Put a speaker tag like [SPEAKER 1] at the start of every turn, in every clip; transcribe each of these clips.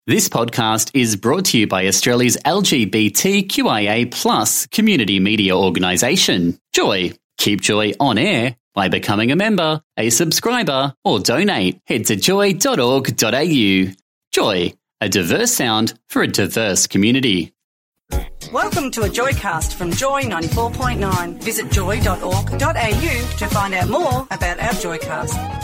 [SPEAKER 1] This podcast is brought to you by Australia's LGBTQIA+ community media organisation, Joy. Keep Joy on air by becoming a member, a subscriber, or donate. Head to joy.org.au. Joy, a diverse sound for a diverse community.
[SPEAKER 2] Welcome to a Joycast from Joy 94.9. Visit joy.org.au to find out more about our Joycast.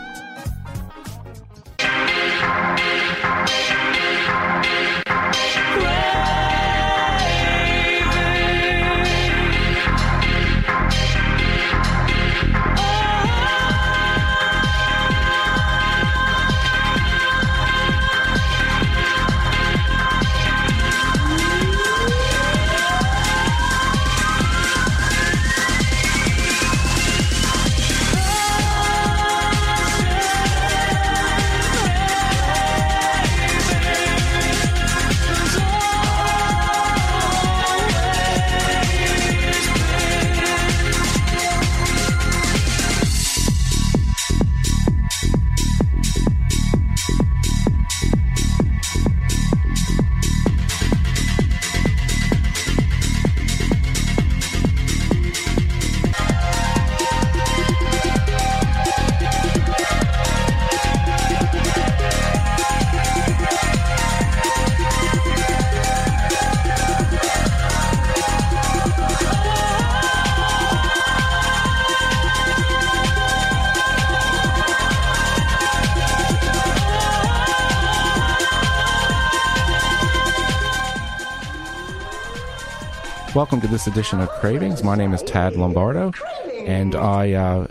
[SPEAKER 3] Welcome to this edition of Cravings. My name is Tad Lombardo, and our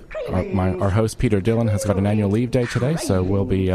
[SPEAKER 3] host Peter Dillon has got an annual leave day today, so we'll be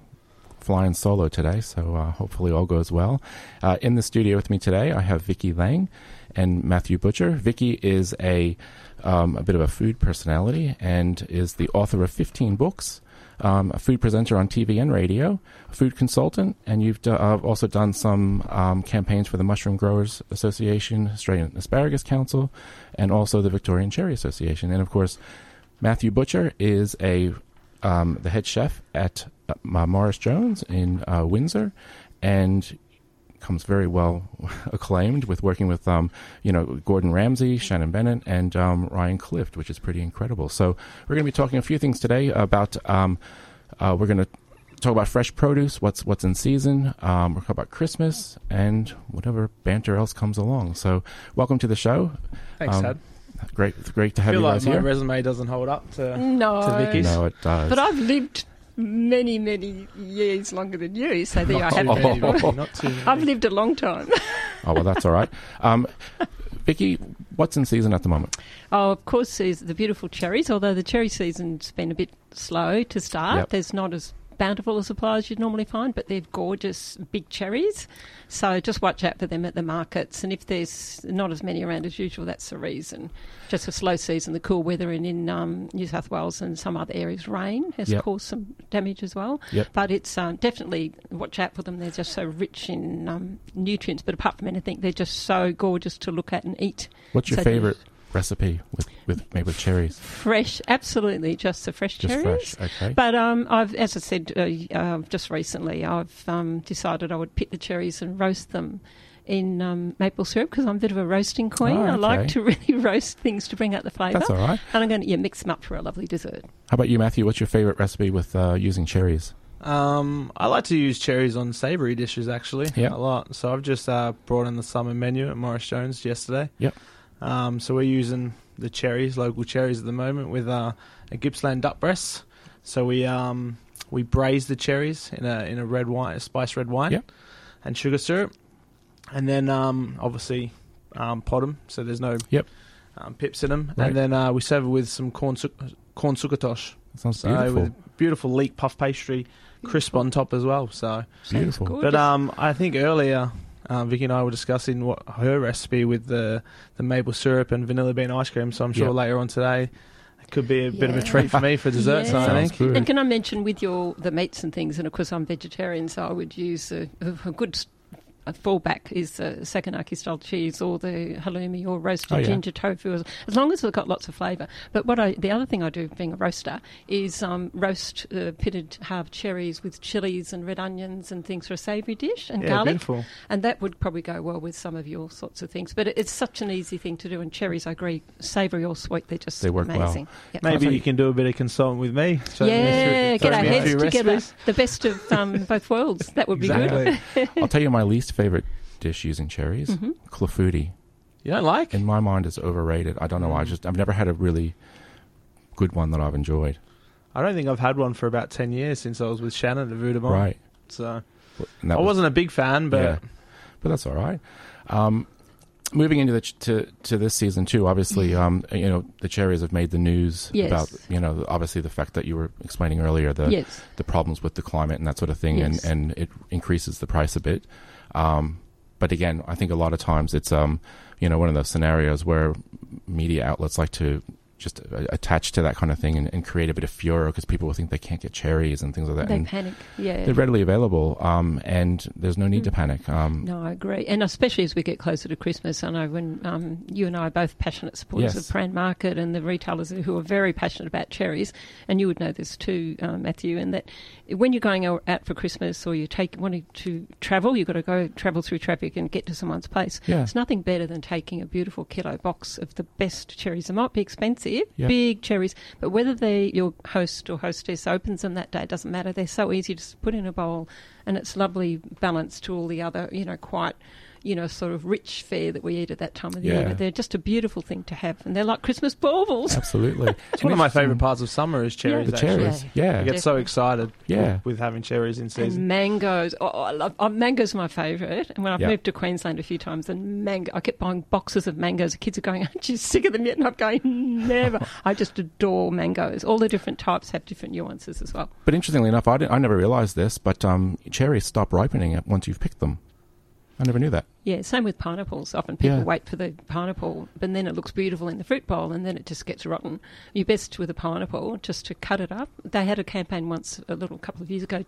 [SPEAKER 3] flying solo today, so hopefully all goes well. In the studio with me today, I have Vicky Lang and Matthew Butcher. Vicky is a bit of a food personality and is the author of 15 books, a food presenter on TV and radio, a food consultant, and you've also done some campaigns for the Mushroom Growers Association, Australian Asparagus Council, and also the Victorian Cherry Association. And of course, Matthew Butcher is the head chef at Morris Jones in Windsor, and comes very well acclaimed with working with Gordon Ramsay, Shannon Bennett, and Ryan Clift, which is pretty incredible. So we're going to be talking a few things today about we're going to talk about fresh produce, what's in season. We'll talk about Christmas and whatever banter else comes along. So welcome to the show.
[SPEAKER 4] Thanks, Tad.
[SPEAKER 3] Great to have you guys here.
[SPEAKER 4] I feel like my resume doesn't hold up to Vicky's.
[SPEAKER 3] No, it does.
[SPEAKER 5] But I've lived many years longer than you, so there I have
[SPEAKER 4] Not too many.
[SPEAKER 5] I've lived a long time.
[SPEAKER 3] Oh, well, that's all right. Vicky, what's in season at the moment?
[SPEAKER 5] Oh, of course, there's the beautiful cherries, although the cherry season's been a bit slow to start.
[SPEAKER 3] Yep.
[SPEAKER 5] There's not as bountiful a supply as you'd normally find, but they're gorgeous big cherries. So just watch out for them at the markets. And if there's not as many around as usual, that's the reason. Just a slow season, the cool weather, and in New South Wales and some other areas, rain has caused some damage as well.
[SPEAKER 3] Yep.
[SPEAKER 5] But it's definitely watch out for them. They're just so rich in nutrients. But apart from anything, they're just so gorgeous to look at and eat.
[SPEAKER 3] What's your favourite recipe made with cherries?
[SPEAKER 5] Fresh, absolutely, just the fresh cherries.
[SPEAKER 3] Fresh, okay.
[SPEAKER 5] But I've, as I said just recently, I've decided I would pick the cherries and roast them in maple syrup because I'm a bit of a roasting queen.
[SPEAKER 3] Oh, okay.
[SPEAKER 5] I like to really roast things to bring out the flavour.
[SPEAKER 3] That's all right.
[SPEAKER 5] And I'm going to mix them up for a lovely dessert.
[SPEAKER 3] How about you, Matthew? What's your favourite recipe with using cherries?
[SPEAKER 4] I like to use cherries on savoury dishes, actually, a lot. So I've just brought in the summer menu at Morris Jones yesterday.
[SPEAKER 3] Yep.
[SPEAKER 4] So we're using the cherries, local cherries at the moment, with a Gippsland duck breast. So we braise the cherries in a red wine, a spiced red wine, and sugar syrup, and then obviously pot them so there's no pips in them, right. And then we serve it with some corn succotosh.
[SPEAKER 3] That sounds beautiful.
[SPEAKER 4] With beautiful leek puff pastry, crisp on top as well. So
[SPEAKER 3] beautiful.
[SPEAKER 4] But I think earlier Vicky and I were discussing what her recipe with the maple syrup and vanilla bean ice cream, so I'm sure later on today it could be a bit of a treat for me for dessert. So I think.
[SPEAKER 5] And can I mention with the meats and things, and of course I'm vegetarian, so I would use a good a fallback is Saganaki style cheese or the halloumi or roasted ginger tofu, as long as it's got lots of flavour. But the other thing I do, being a roaster, is roast pitted halved cherries with chilies and red onions and things for a savoury dish and garlic.
[SPEAKER 4] Beautiful.
[SPEAKER 5] And that would probably go well with some of your sorts of things. But it's such an easy thing to do. And cherries, I agree, savoury or sweet, they work amazing.
[SPEAKER 3] Well.
[SPEAKER 5] Yep.
[SPEAKER 4] Maybe you can do a bit of consulting with me.
[SPEAKER 5] Get our heads together.
[SPEAKER 4] Recipes.
[SPEAKER 5] The best of both worlds. That would be good.
[SPEAKER 3] I'll tell you my least favourite dish using cherries, clafouti.
[SPEAKER 4] You don't like?
[SPEAKER 3] In my mind, it's overrated. I don't know why. I've never had a really good one that I've enjoyed.
[SPEAKER 4] I don't think I've had one for about 10 years since I was with Shannon at Vudamont.
[SPEAKER 3] Right.
[SPEAKER 4] So I wasn't a big fan, but...
[SPEAKER 3] Yeah, but that's all right. Moving into to this season too, obviously, the cherries have made the news about, obviously the fact that you were explaining earlier, the problems with the climate and that sort of thing, and it increases the price a bit. But again, I think a lot of times it's, one of those scenarios where media outlets like to just attach to that kind of thing and create a bit of furor because people will think they can't get cherries and things like that.
[SPEAKER 5] They
[SPEAKER 3] and
[SPEAKER 5] panic, yeah.
[SPEAKER 3] They're readily available, and there's no need to panic.
[SPEAKER 5] No, I agree. And especially as we get closer to Christmas, I know when you and I are both passionate supporters of Prahran Market and the retailers who are very passionate about cherries, and you would know this too, Matthew, and that when you're going out for Christmas or you're wanting to travel, you've got to go travel through traffic and get to someone's place.
[SPEAKER 3] Yeah.
[SPEAKER 5] It's nothing better than taking a beautiful kilo box of the best cherries. It might be expensive, big cherries, but whether your host or hostess opens them that day, it doesn't matter. They're so easy to put in a bowl, and it's lovely balance to all the other, quite, sort of rich fare that we eat at that time of the year. But they're just a beautiful thing to have, and they're like Christmas baubles.
[SPEAKER 3] Absolutely.
[SPEAKER 4] It's one of my favourite parts of summer is cherries.
[SPEAKER 3] The cherries, I
[SPEAKER 4] get so excited with having cherries in season.
[SPEAKER 5] And mangoes. I love mangoes are my favourite. And when I've moved to Queensland a few times, and I kept buying boxes of mangoes. The kids are going, aren't you sick of them yet? And I'm going, never. I just adore mangoes. All the different types have different nuances as well.
[SPEAKER 3] But interestingly enough, I never realised this, but cherries stop ripening once you've picked them. I never knew that.
[SPEAKER 5] Yeah, same with pineapples. Often people wait for the pineapple, but then it looks beautiful in the fruit bowl, and then it just gets rotten. You're best with a pineapple just to cut it up. They had a campaign once, couple of years ago,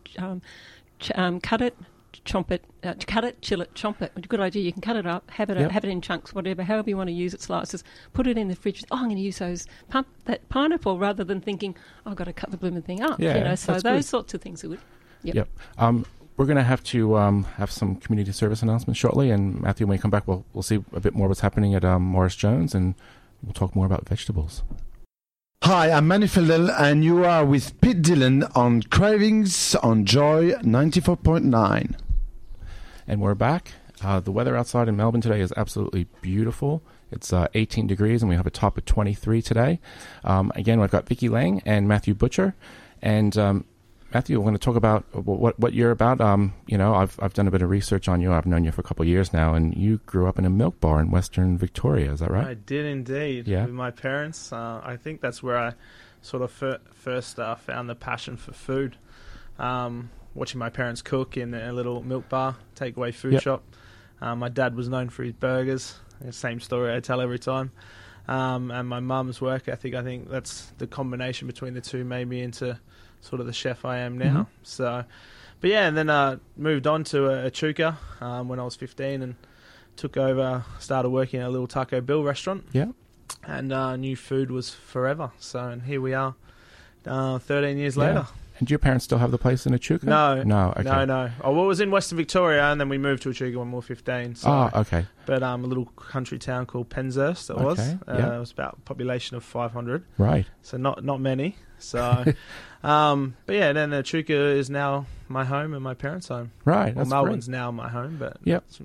[SPEAKER 5] cut it, chomp it, cut it, chill it, chomp it. Good idea. You can cut it up, have it in chunks, whatever, however you want to use it, slices. Put it in the fridge. I'm going to use that pineapple rather than thinking, I've got to cut the blooming thing up.
[SPEAKER 3] Yeah,
[SPEAKER 5] so those sorts of things are good.
[SPEAKER 3] Yep. We're going to have to have some community service announcements shortly, and Matthew, when we come back, we'll see a bit more what's happening at Morris Jones, and we'll talk more about vegetables.
[SPEAKER 6] Hi, I'm Manny Fildel, and you are with Pete Dillon on Cravings on Joy 94.9.
[SPEAKER 3] And we're back. The weather outside in Melbourne today is absolutely beautiful. It's 18 degrees, and we have a top of 23 today. Again, we've got Vicky Lang and Matthew Butcher, and Matthew, we're going to talk about what you're about. I've done a bit of research on you. I've known you for a couple of years now, and you grew up in a milk bar in Western Victoria. Is that right?
[SPEAKER 4] I did indeed.
[SPEAKER 3] Yeah.
[SPEAKER 4] With my parents. I think that's where I sort of first found the passion for food. Watching my parents cook in a little milk bar, takeaway food shop. My dad was known for his burgers. Same story I tell every time. And my mum's work ethic. I think that's the combination between the two made me into sort of the chef I am now.
[SPEAKER 3] Mm-hmm.
[SPEAKER 4] So, but yeah, and then moved on to Echuca when I was 15 and took over, started working at a little Taco Bill restaurant.
[SPEAKER 3] Yeah.
[SPEAKER 4] And knew food was forever. So, and here we are 13 years later.
[SPEAKER 3] And do your parents still have the place in Echuca?
[SPEAKER 4] No.
[SPEAKER 3] Okay.
[SPEAKER 4] No. Oh, well, it was in Western Victoria, and then we moved to Echuca when we were 15. So,
[SPEAKER 3] okay.
[SPEAKER 4] But a little country town called Penshurst it was. It was about a population of 500.
[SPEAKER 3] Right.
[SPEAKER 4] So not many. So, but yeah, then Echuca is now my home and my parents' home.
[SPEAKER 3] Right.
[SPEAKER 4] Well, Melbourne's now my home, but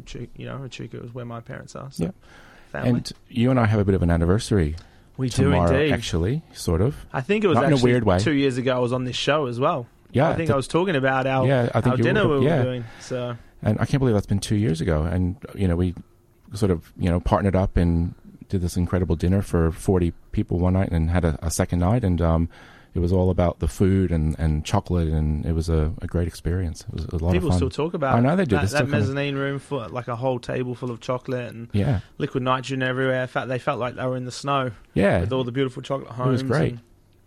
[SPEAKER 4] Echuca is where my parents are. So family.
[SPEAKER 3] And you and I have a bit of an anniversary.
[SPEAKER 4] We
[SPEAKER 3] tomorrow,
[SPEAKER 4] do indeed.
[SPEAKER 3] Actually, sort of.
[SPEAKER 4] I think it was
[SPEAKER 3] not
[SPEAKER 4] actually
[SPEAKER 3] in a weird way.
[SPEAKER 4] 2 years ago I was on this show as well.
[SPEAKER 3] Yeah.
[SPEAKER 4] I think I was talking about our dinner we were doing. So.
[SPEAKER 3] And I can't believe that's been 2 years ago. And, we sort of, partnered up and did this incredible dinner for 40 people one night and had a second night. And it was all about the food and chocolate, and it was a great experience. It was a lot of fun.
[SPEAKER 4] People still talk about
[SPEAKER 3] I know they do.
[SPEAKER 4] that mezzanine room, full, like a whole table full of chocolate and liquid nitrogen everywhere. In fact, they felt like they were in the snow.
[SPEAKER 3] Yeah.
[SPEAKER 4] With all the beautiful chocolate homes.
[SPEAKER 3] It was great.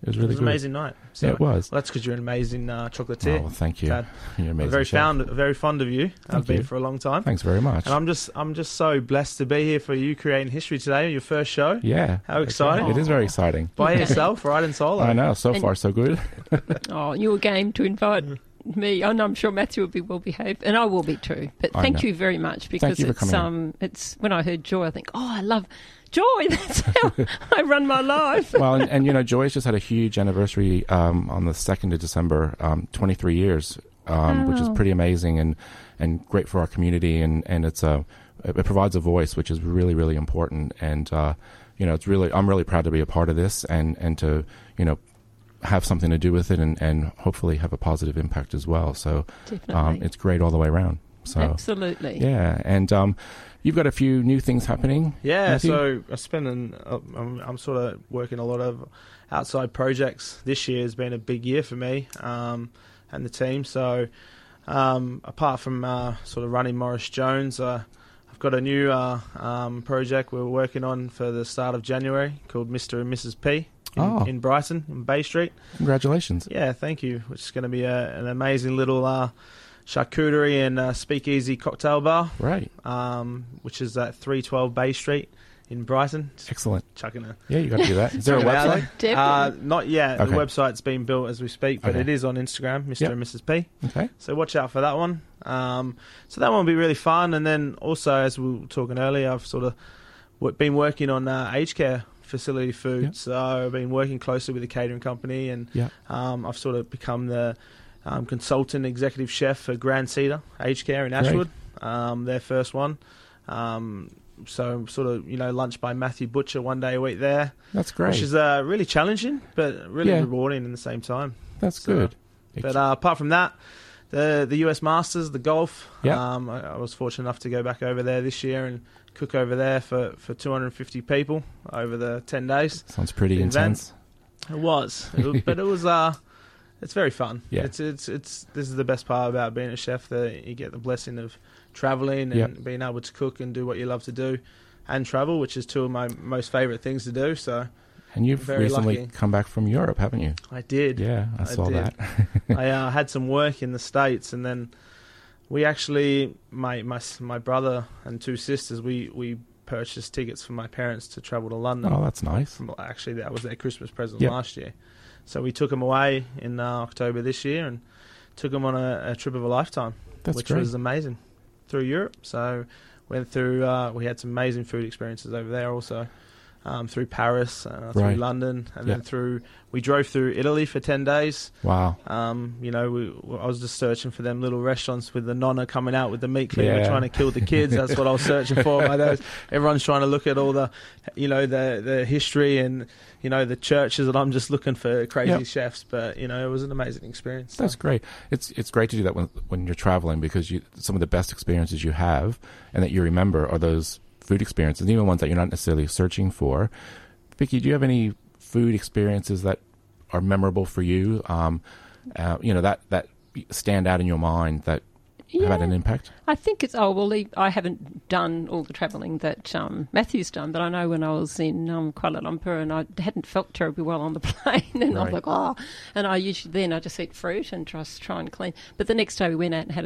[SPEAKER 3] It was really
[SPEAKER 4] It was
[SPEAKER 3] good.
[SPEAKER 4] an amazing night. So,
[SPEAKER 3] Yeah, it was.
[SPEAKER 4] Well, that's because you're an amazing chocolatier.
[SPEAKER 3] Oh, well, thank you.
[SPEAKER 4] Tad.
[SPEAKER 3] You're
[SPEAKER 4] I'm
[SPEAKER 3] amazing.
[SPEAKER 4] very fond of you. I've been
[SPEAKER 3] you.
[SPEAKER 4] for a long time.
[SPEAKER 3] Thanks very much.
[SPEAKER 4] And I'm just so blessed to be here for you creating history today, your first show.
[SPEAKER 3] Yeah.
[SPEAKER 4] How exciting.
[SPEAKER 3] It is very exciting.
[SPEAKER 4] By yourself, right in solo.
[SPEAKER 3] I know. So
[SPEAKER 5] And-
[SPEAKER 3] far, so good.
[SPEAKER 5] Oh, you were game to invite me, and I'm sure Matthew will be well behaved, and I will be too. But
[SPEAKER 3] I
[SPEAKER 5] thank
[SPEAKER 3] know.
[SPEAKER 5] you very much, because
[SPEAKER 3] you for coming
[SPEAKER 5] it's when I heard Joy, I think, oh, I love Joy. That's how I run my life.
[SPEAKER 3] Well, and you know, Joy's just had a huge anniversary on the 2nd of December, 23 years, which is
[SPEAKER 5] Wow.
[SPEAKER 3] pretty amazing and great for our community, and it provides a voice, which is really, really important. And you know, I'm really proud to be a part of this and to, you know, have something to do with it and hopefully have a positive impact as well. So
[SPEAKER 5] Definitely.
[SPEAKER 3] it's great all the way around. So
[SPEAKER 5] Absolutely.
[SPEAKER 3] yeah, and you've got a few new things happening.
[SPEAKER 4] Yeah,
[SPEAKER 3] Matthew?
[SPEAKER 4] so I'm sort of working a lot of outside projects. This year has been a big year for me and the team. So apart from sort of running Morris Jones, I've got a new project we're working on for the start of January called Mr. and Mrs. P in Brighton, in Bay Street.
[SPEAKER 3] Congratulations.
[SPEAKER 4] Yeah, thank you. Which is going to be an amazing little charcuterie and speakeasy cocktail bar.
[SPEAKER 3] Right.
[SPEAKER 4] Which is at 312 Bay Street in Brighton.
[SPEAKER 3] Excellent.
[SPEAKER 4] Chucking a
[SPEAKER 3] Yeah, you got to do that. Is there a
[SPEAKER 4] chucking it out
[SPEAKER 3] website?
[SPEAKER 4] there.
[SPEAKER 5] Definitely.
[SPEAKER 4] Not yet.
[SPEAKER 3] Okay.
[SPEAKER 4] The website's being built as we speak, but
[SPEAKER 3] Okay.
[SPEAKER 4] it is on Instagram, Mr.
[SPEAKER 3] Yep.
[SPEAKER 4] and Mrs. P.
[SPEAKER 3] Okay.
[SPEAKER 4] So watch out for that one. So that one will be really fun. And then also, as we were talking earlier, I've sort of been working on aged care facility food.
[SPEAKER 3] Yep.
[SPEAKER 4] So I've been working closely with the catering company, and
[SPEAKER 3] Yeah.
[SPEAKER 4] I've sort of become the consultant executive chef for Grand Cedar Aged Care in
[SPEAKER 3] Great.
[SPEAKER 4] Ashwood, their first one. So sort of, you know, lunch by Matthew Butcher one day a week there,
[SPEAKER 3] That's great.
[SPEAKER 4] which is really challenging, but really
[SPEAKER 3] Yeah.
[SPEAKER 4] rewarding in the same time.
[SPEAKER 3] That's
[SPEAKER 4] So,
[SPEAKER 3] good.
[SPEAKER 4] But apart from that, the US Masters, the golf,
[SPEAKER 3] Yeah.
[SPEAKER 4] I was fortunate enough to go back over there this year and cook over there for 250 people over the 10 days.
[SPEAKER 3] Sounds pretty
[SPEAKER 4] the event.
[SPEAKER 3] intense.
[SPEAKER 4] It was, but it was. It's very fun.
[SPEAKER 3] Yeah.
[SPEAKER 4] It's. This is the best part about being a chef, that you get the blessing of traveling and
[SPEAKER 3] Yeah.
[SPEAKER 4] being able to cook and do what you love to do, and travel, which is two of my most favorite things to do. So
[SPEAKER 3] And you've
[SPEAKER 4] Very
[SPEAKER 3] recently
[SPEAKER 4] lucky.
[SPEAKER 3] come back from Europe, haven't you?
[SPEAKER 4] I did.
[SPEAKER 3] Yeah, I saw
[SPEAKER 4] did.
[SPEAKER 3] that.
[SPEAKER 4] I had some work in the States, and then we actually, my brother and two sisters, we purchased tickets for my parents to travel to London.
[SPEAKER 3] Oh, that's nice.
[SPEAKER 4] Actually, that was their Christmas present
[SPEAKER 3] Yep.
[SPEAKER 4] last year. So we took them away in October this year and took them on a trip of a lifetime,
[SPEAKER 3] That's
[SPEAKER 4] which
[SPEAKER 3] great.
[SPEAKER 4] was amazing, through Europe. So went through, we had some amazing food experiences over there also. Through Paris, through
[SPEAKER 3] Right.
[SPEAKER 4] London, and
[SPEAKER 3] Yeah.
[SPEAKER 4] then we drove through Italy for 10 days.
[SPEAKER 3] Wow.
[SPEAKER 4] You know, I was just searching for them little restaurants with the nonna coming out with the meat cleaver
[SPEAKER 3] Yeah.
[SPEAKER 4] trying to kill the kids. That's what I was searching for. By those, everyone's trying to look at all the, you know, the history and, you know, the churches, and I'm just looking for crazy
[SPEAKER 3] Yep.
[SPEAKER 4] chefs. But, you know, it was an amazing experience.
[SPEAKER 3] That's great. It's great to do that when you're traveling, because some of the best experiences you have and that you remember are those food experiences, even ones that you're not necessarily searching for. Vicky, do you have any food experiences that are memorable for you? You know, that stand out in your mind that have had an impact?
[SPEAKER 5] I think it's, I haven't done all the travelling that Matthew's done, but I know when I was in Kuala Lumpur and I hadn't felt terribly well on the plane, and I was
[SPEAKER 3] Right.
[SPEAKER 5] like, and I usually I just eat fruit and just try and clean. But the next day we went out and had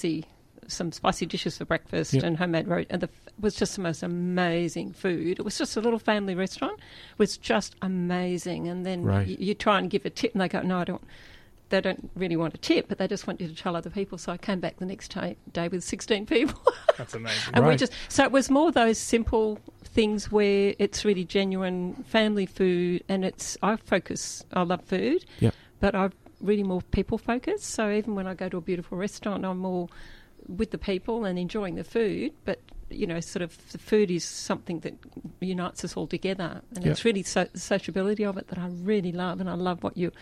[SPEAKER 5] some spicy dishes for breakfast
[SPEAKER 3] Yep.
[SPEAKER 5] and homemade roast, and it was just the most amazing food. It was just a little family restaurant. It was just amazing. And then
[SPEAKER 3] Right.
[SPEAKER 5] you try and give a tip, and they go, no, I don't. They don't really want a tip, but they just want you to tell other people. So I came back the next day with 16 people.
[SPEAKER 4] That's amazing.
[SPEAKER 5] And
[SPEAKER 3] Right.
[SPEAKER 5] so it was more those simple things where it's really genuine family food, and I love food,
[SPEAKER 3] Yep.
[SPEAKER 5] but I'm really more people focused. So even when I go to a beautiful restaurant, I'm more with the people and enjoying the food, but you know, sort of the food is something that unites us all together, and
[SPEAKER 3] Yep.
[SPEAKER 5] it's really the sociability of it that I really love, and I love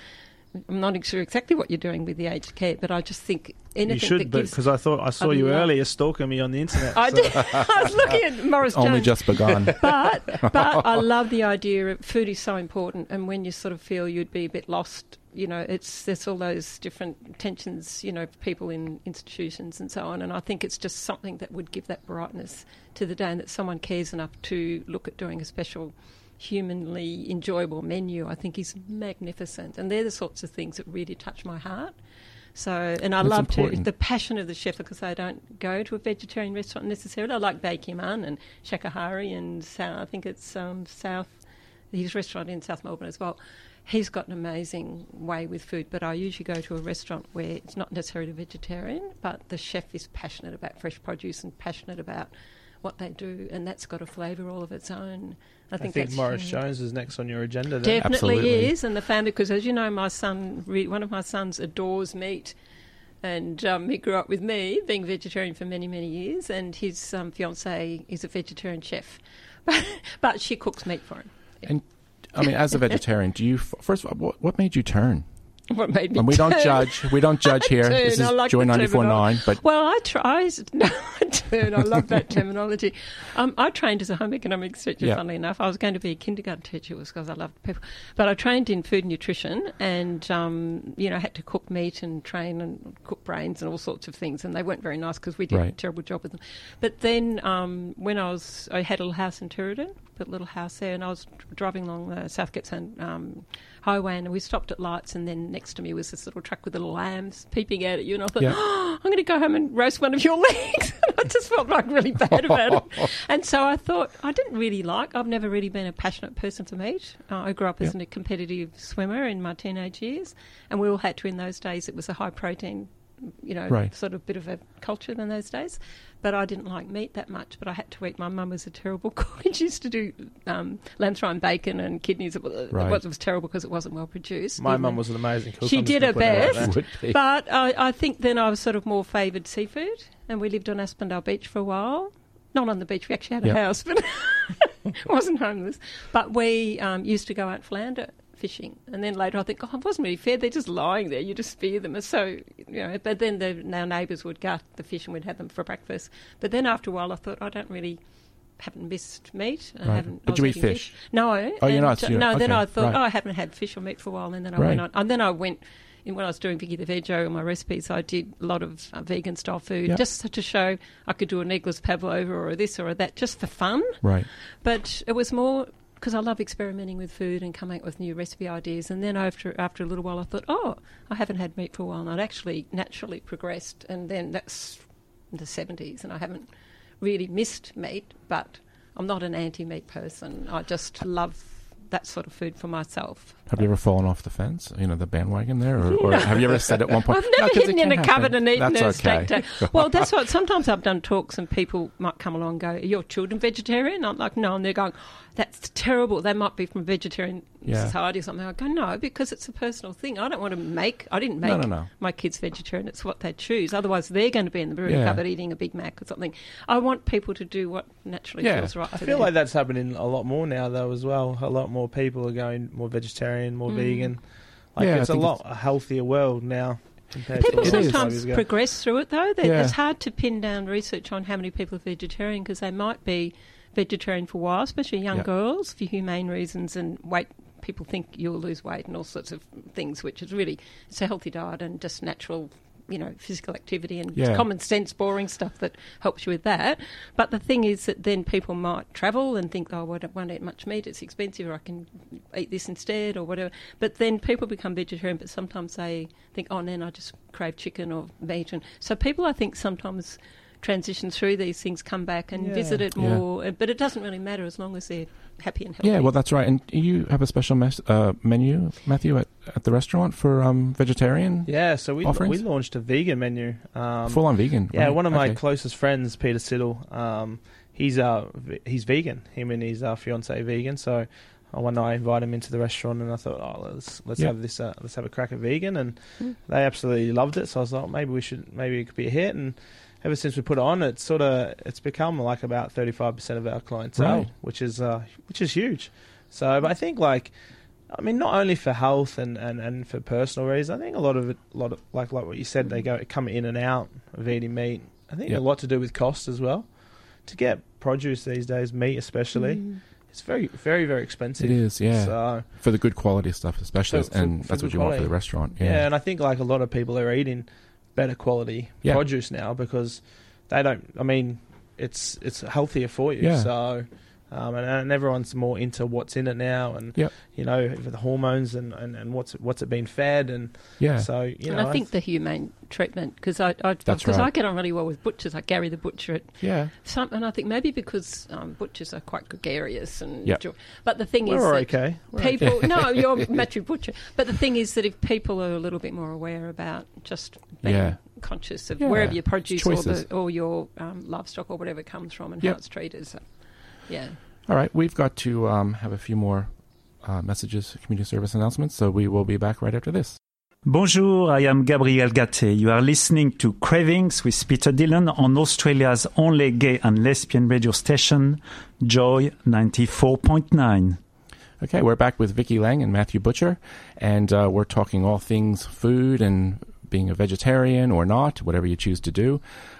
[SPEAKER 5] I'm not sure exactly what you're doing with the aged care, but I just think anything
[SPEAKER 4] You should,
[SPEAKER 5] that
[SPEAKER 4] but
[SPEAKER 5] gives...
[SPEAKER 4] because I saw you earlier stalking me on the internet.
[SPEAKER 5] I
[SPEAKER 4] so-
[SPEAKER 5] did. I was looking at Morris Jones.
[SPEAKER 3] Only just begun.
[SPEAKER 5] But I love the idea of food is so important, and when you sort of feel you'd be a bit lost, you know, there's all those different tensions, you know, people in institutions and so on, and I think it's just something that would give that brightness to the day, and that someone cares enough to look at doing a special humanly enjoyable menu, I think, is magnificent. And they're the sorts of things that really touch my heart. So, and I love the passion of the chef, because I don't go to a vegetarian restaurant necessarily. I like Bakeman and Shakahari and I think it's his restaurant in South Melbourne as well. He's got an amazing way with food, but I usually go to a restaurant where it's not necessarily vegetarian, but the chef is passionate about fresh produce and passionate about what they do, and that's got a flavour all of its own. I think
[SPEAKER 4] Maurice Jones is next on your agenda.
[SPEAKER 5] Definitely
[SPEAKER 3] Absolutely.
[SPEAKER 5] is, and the family, because as you know, one of my sons adores meat, and he grew up with me being vegetarian for many, many years, and his fiancée is a vegetarian chef, but she cooks meat for him. Yeah.
[SPEAKER 3] And I mean, as a vegetarian, do you first of all, what made you turn?
[SPEAKER 5] What made me
[SPEAKER 3] And we
[SPEAKER 5] turn?
[SPEAKER 3] don't judge. We don't judge here. This is Joy 94.9. But
[SPEAKER 5] well, I love that terminology. I trained as a home economics teacher.
[SPEAKER 3] Yeah.
[SPEAKER 5] Funnily enough, I was going to be a kindergarten teacher. It was because I loved people. But I trained in food and nutrition, and had to cook meat and train and cook brains and all sorts of things. And they weren't very nice because we did a terrible job with them. But then when I had a little house in Turadin, put a little house there, and I was driving along the South Gippsland highway, and we stopped at lights, and then next to me was this little truck with little lambs peeping out at you, and I thought, I'm going to go home and roast one of your legs. I just felt like really bad about it. And so I thought, I've never really been a passionate person for meat. I grew up as a competitive swimmer in my teenage years, and we all had to, in those days, it was a high protein, sort of bit of a culture in those days. But I didn't like meat that much, but I had to eat. My mum was a terrible cook, and she used to do lamb bacon and kidneys. It was terrible because it wasn't well produced.
[SPEAKER 4] My mum was an amazing cook.
[SPEAKER 5] She did her best,
[SPEAKER 3] Would be.
[SPEAKER 5] but I think then I was sort of more favoured seafood, and we lived on Aspendale Beach for a while. Not on the beach, we actually had a house, but wasn't homeless. But we used to go out flounder fishing, and then later I think, it wasn't really fair. They're just lying there. You just spear them. So, but then our neighbours would gut the fish and we'd have them for breakfast. But then after a while I thought, haven't missed meat.
[SPEAKER 3] Did you eat fish?
[SPEAKER 5] No.
[SPEAKER 3] Oh, you're not?
[SPEAKER 5] No, then
[SPEAKER 3] okay,
[SPEAKER 5] I thought, I haven't had fish or meat for a while, and then I went on. And then I went, when I was doing Vicky the Veggie on my recipes, I did a lot of vegan style food, just to show I could do an eggless pavlova or a this or a that, just for fun.
[SPEAKER 3] Right.
[SPEAKER 5] But it was more because I love experimenting with food and coming up with new recipe ideas. And then after a little while, I thought, I haven't had meat for a while, and I'd actually naturally progressed. And then that's in the 70s, and I haven't really missed meat, but I'm not an anti-meat person. I just love that sort of food for myself.
[SPEAKER 3] Have you ever fallen off the fence, the bandwagon there? Or have you ever said at one point...
[SPEAKER 5] I've never hidden in a cupboard and eaten a steak. Well, that's what... Sometimes I've done talks and people might come along and go, are your children vegetarian? I'm like, no. And they're going, that's terrible. They might be from a vegetarian society or something. I go, no, because it's a personal thing. I don't want to make... I didn't make my kids vegetarian. It's what they choose. Otherwise, they're going to be in the brewing cupboard eating a Big Mac or something. I want people to do what naturally feels right for them.
[SPEAKER 4] I feel like that's happening a lot more now, though, as well. A lot more people are going more vegetarian, more vegan. It's a lot healthier world now.
[SPEAKER 5] People sometimes progress through it, though. It's hard to pin down research on how many people are vegetarian, because they might be vegetarian for a while, especially young girls, for humane reasons and weight. People think you'll lose weight and all sorts of things, which is really, it's a healthy diet and just natural, physical activity and common sense, boring stuff that helps you with that. But the thing is that then people might travel and think, I won't eat much meat, it's expensive, or I can eat this instead or whatever. But then people become vegetarian, but sometimes they think, then I just crave chicken or meat. And so people, I think, sometimes transition through these things, come back and visit it more, but it doesn't really matter as long as they're happy and healthy. Yeah,
[SPEAKER 3] well, that's right. And you have a special menu, Matthew, at the restaurant for vegetarian
[SPEAKER 4] so we launched a vegan menu.
[SPEAKER 3] Full-on vegan?
[SPEAKER 4] Yeah, one of my closest friends, Peter Siddle, he's vegan. Him and his fiancée vegan, so one night I invited him into the restaurant, and I thought, let's have this, let's have a crack at vegan, and they absolutely loved it. So I was like, maybe it could be a hit, and ever since we put it on, it's become like about 35% of our clientele, which is huge. So, but I think not only for health and for personal reasons, I think a lot of like what you said, they come in and out of eating meat. I think a lot to do with cost as well. To get produce these days, meat especially, it's very, very, very expensive.
[SPEAKER 3] It is, yeah. So, for the good quality stuff, especially, and that's what you want for the restaurant.
[SPEAKER 4] Yeah, and I think a lot of people are eating better quality produce now because they don't. It's healthier for you. Yeah. So And everyone's more into what's in it now, and you know, the hormones and what's it been fed, and so you know.
[SPEAKER 5] And I think the humane treatment, because I get on really well with butchers. I Gary the butcher and I think maybe because butchers are quite gregarious and but the thing is,
[SPEAKER 4] okay.
[SPEAKER 5] People, no, you're Matthew Butcher. But the thing is that if people are a little bit more aware about just being conscious of wherever your produce or your livestock or whatever comes from and how it's treated. So,
[SPEAKER 3] All right, we've got to have a few more messages, community service announcements, so we will be back right after this.
[SPEAKER 7] Bonjour, I am Gabriel Gatte. You are listening to Cravings with Peter Dillon on Australia's only gay and lesbian radio station, Joy 94.9.
[SPEAKER 3] Okay, we're back with Vicky Lang and Matthew Butcher, and we're talking all things food and being a vegetarian or not, whatever you choose to do.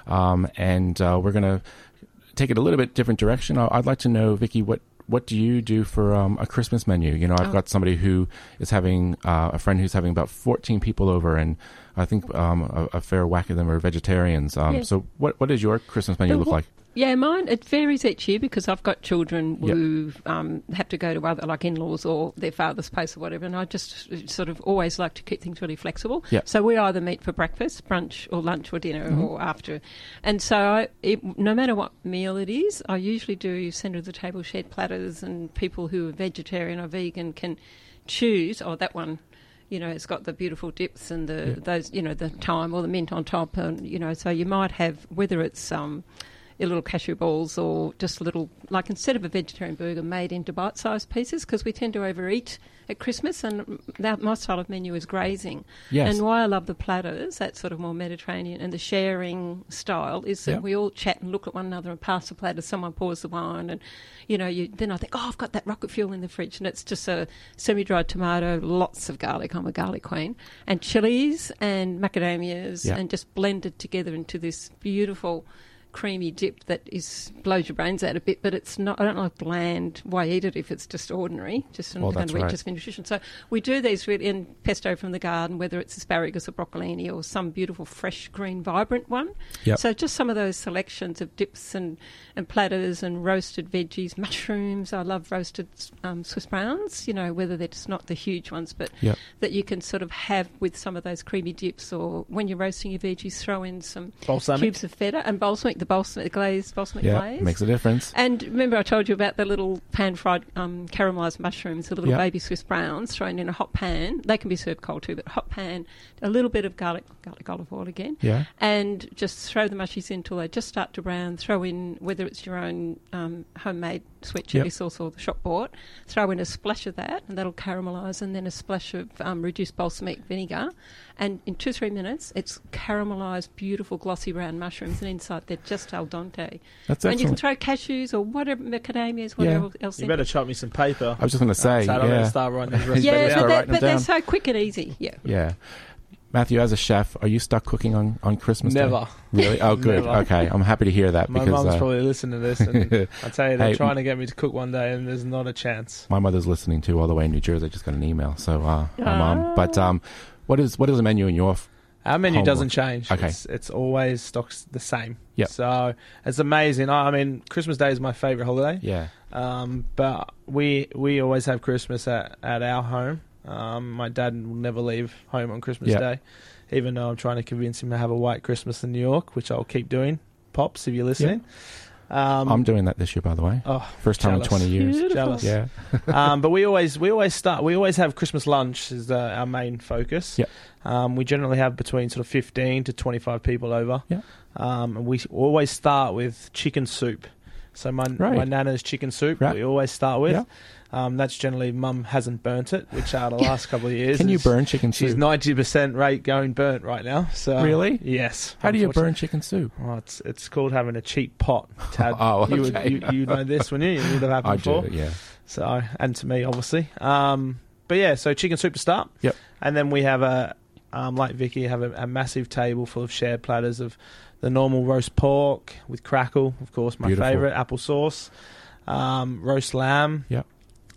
[SPEAKER 3] And we're going to take it a little bit different direction. I'd like to know, Vicky, what do you do for a Christmas menu? You know, I've got somebody who is having a friend who's having about 14 people over, and I think a fair whack of them are vegetarians. So what does your Christmas menu look like?
[SPEAKER 5] Yeah, mine, it varies each year because I've got children who have to go to other, like in-laws or their father's place or whatever, and I just sort of always like to keep things really flexible.
[SPEAKER 3] Yep.
[SPEAKER 5] So we either meet for breakfast, brunch or lunch or dinner or after. And so no matter what meal it is, I usually do centre-of-the-table shared platters, and people who are vegetarian or vegan can choose, that one, you know, it's got the beautiful dips and those, you know, the thyme or the mint on top, and, you know, so you might have, whether it's little cashew balls or just a little, like instead of a vegetarian burger, made into bite-sized pieces, because we tend to overeat at Christmas, and my style of menu is grazing.
[SPEAKER 3] Yes.
[SPEAKER 5] And why I love the platters, that sort of more Mediterranean, and the sharing style is that we all chat and look at one another and pass the platter, someone pours the wine, and, you know, then I think, I've got that rocket fuel in the fridge, and it's just a semi-dried tomato, lots of garlic, I'm a garlic queen, and chilies and macadamias, and just blended together into this beautiful creamy dip that blows your brains out a bit, but it's not. I don't like bland. Why eat it if it's just ordinary? Just just for nutrition. So we do these really in pesto from the garden, whether it's asparagus or broccolini or some beautiful fresh green vibrant one.
[SPEAKER 3] Yep.
[SPEAKER 5] So just some of those selections of dips and platters and roasted veggies, mushrooms. I love roasted Swiss browns. You know, whether they're just not the huge ones, but that you can sort of have with some of those creamy dips, or when you're roasting your veggies, throw in some cubes of feta and balsamic. The glazed balsamic glaze.
[SPEAKER 3] Makes a difference.
[SPEAKER 5] And remember I told you about the little pan-fried caramelised mushrooms, the little baby Swiss browns thrown in a hot pan. They can be served cold too, but hot pan, a little bit of garlic olive oil again, and just throw the mushies in until they just start to brown. Throw in, whether it's your own homemade sweet chilli sauce or the shop bought, throw in a splash of that, and that'll caramelise, and then a splash of reduced balsamic vinegar. And in 2-3 minutes, it's caramelised, beautiful, glossy brown mushrooms, and inside they're just al dente.
[SPEAKER 3] That's
[SPEAKER 5] and you can throw cashews or whatever, macadamias, whatever else.
[SPEAKER 4] You better chop me some paper.
[SPEAKER 3] I was just going to say,
[SPEAKER 4] I'm going to start writing these recipes down.
[SPEAKER 5] but they're so quick and easy. Yeah.
[SPEAKER 3] Matthew, as a chef, are you stuck cooking on Christmas Day?
[SPEAKER 4] Never.
[SPEAKER 3] Really? Oh, good.
[SPEAKER 4] Never.
[SPEAKER 3] Okay, I'm happy to hear that.
[SPEAKER 4] My
[SPEAKER 3] because
[SPEAKER 4] mum's probably listening to this, and I tell you, they're trying to get me to cook one day, and there's not a chance.
[SPEAKER 3] My mother's listening too, all the way in New Jersey. I just got an email, so my mum. But what is the menu in your?
[SPEAKER 4] Our menu doesn't change.
[SPEAKER 3] Okay.
[SPEAKER 4] It's always stocks the same.
[SPEAKER 3] Yep.
[SPEAKER 4] So it's amazing. I mean, Christmas Day is my favourite holiday.
[SPEAKER 3] Yeah.
[SPEAKER 4] But we always have Christmas at our home. My dad will never leave home on Christmas Day, even though I'm trying to convince him to have a white Christmas in New York, which I'll keep doing. Pops, if you're listening.
[SPEAKER 3] I'm doing that this year, by the way. First time in 20 years.
[SPEAKER 5] Beautiful.
[SPEAKER 4] Jealous.
[SPEAKER 3] Yeah.
[SPEAKER 4] But we always have Christmas lunch as our main focus.
[SPEAKER 3] Yeah.
[SPEAKER 4] We generally have between sort of 15 to 25 people over.
[SPEAKER 3] Yeah.
[SPEAKER 4] And we always start with chicken soup. So my nana's chicken soup.
[SPEAKER 3] Right.
[SPEAKER 4] We always start with.
[SPEAKER 3] Yeah.
[SPEAKER 4] That's generally Mum hasn't burnt it, which the last couple of years.
[SPEAKER 3] Can you burn chicken soup?
[SPEAKER 4] She's 90% rate going burnt right now. So
[SPEAKER 3] really?
[SPEAKER 4] Yes.
[SPEAKER 3] How do you burn chicken soup?
[SPEAKER 4] Well, it's called having a cheap pot, Tad.
[SPEAKER 3] Okay.
[SPEAKER 4] You know this, wouldn't you? It would have happened before.
[SPEAKER 3] I do, yeah.
[SPEAKER 4] So, and to me, obviously. But yeah, so chicken soup to start.
[SPEAKER 3] Yep.
[SPEAKER 4] And then we have like Vicky, have a massive table full of shared platters of the normal roast pork with crackle, of course, my favourite, apple sauce, roast lamb.
[SPEAKER 3] Yep.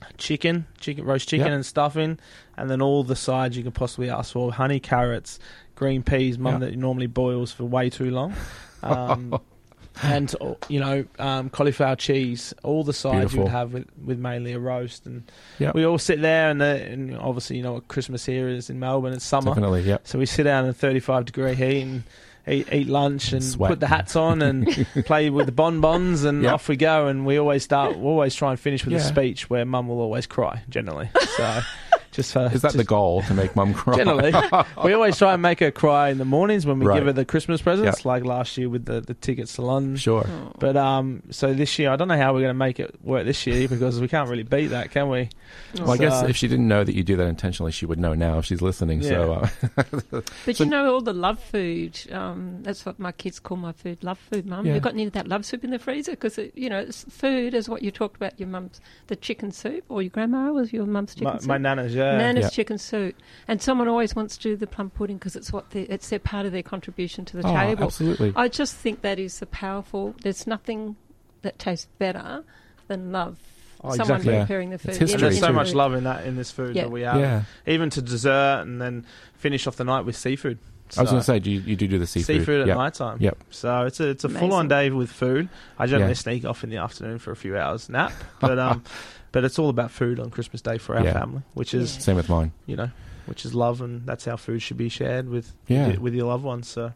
[SPEAKER 4] Roast chicken and stuffing, and then all the sides you can possibly ask for: honey carrots, green peas, Mum that normally boils for way too long, and cauliflower cheese, all the sides you would have with mainly a roast, and we all sit there, and obviously what Christmas here is in Melbourne. It's summer,
[SPEAKER 3] definitely, yeah.
[SPEAKER 4] So we sit down in 35-degree heat and eat lunch and
[SPEAKER 3] sweat.
[SPEAKER 4] Put the hats on and play with the bonbons, and off we go. And we always try and finish with a speech where Mum will always cry generally. So. Is
[SPEAKER 3] that the goal, to make Mum cry?
[SPEAKER 4] Generally. We always try and make her cry in the mornings when we give her the Christmas presents, like last year with the tickets to London.
[SPEAKER 3] Sure.
[SPEAKER 4] But so this year, I don't know how we're going to make it work this year, because we can't really beat that, can we?
[SPEAKER 3] Well, I guess if she didn't know that you do that intentionally, she would know now if she's listening.
[SPEAKER 4] Yeah.
[SPEAKER 3] So,
[SPEAKER 5] But all the love food, that's what my kids call my food, love food, Mum. You've got any of that love soup in the freezer? Because, it's food is what you talked about, your mum's, the chicken soup, or your grandma was your mum's chicken soup?
[SPEAKER 4] My nana's,
[SPEAKER 5] Nana's chicken soup. And someone always wants to do the plum pudding because it's their part of their contribution to the table.
[SPEAKER 3] Absolutely.
[SPEAKER 5] I just think that is there's nothing that tastes better than love. Someone preparing the food.
[SPEAKER 3] It's history.
[SPEAKER 4] And there's so much love in this food that we have.
[SPEAKER 3] Yeah.
[SPEAKER 4] Even to dessert, and then finish off the night with seafood.
[SPEAKER 3] I was going to say, you do the seafood?
[SPEAKER 4] Seafood at night time.
[SPEAKER 3] Yep.
[SPEAKER 4] So it's a full-on day with food. I generally sneak off in the afternoon for a few hours nap, but it's all about food on Christmas Day for our family, which is
[SPEAKER 3] same with mine.
[SPEAKER 4] Which is love, and that's how food should be shared with your loved ones. So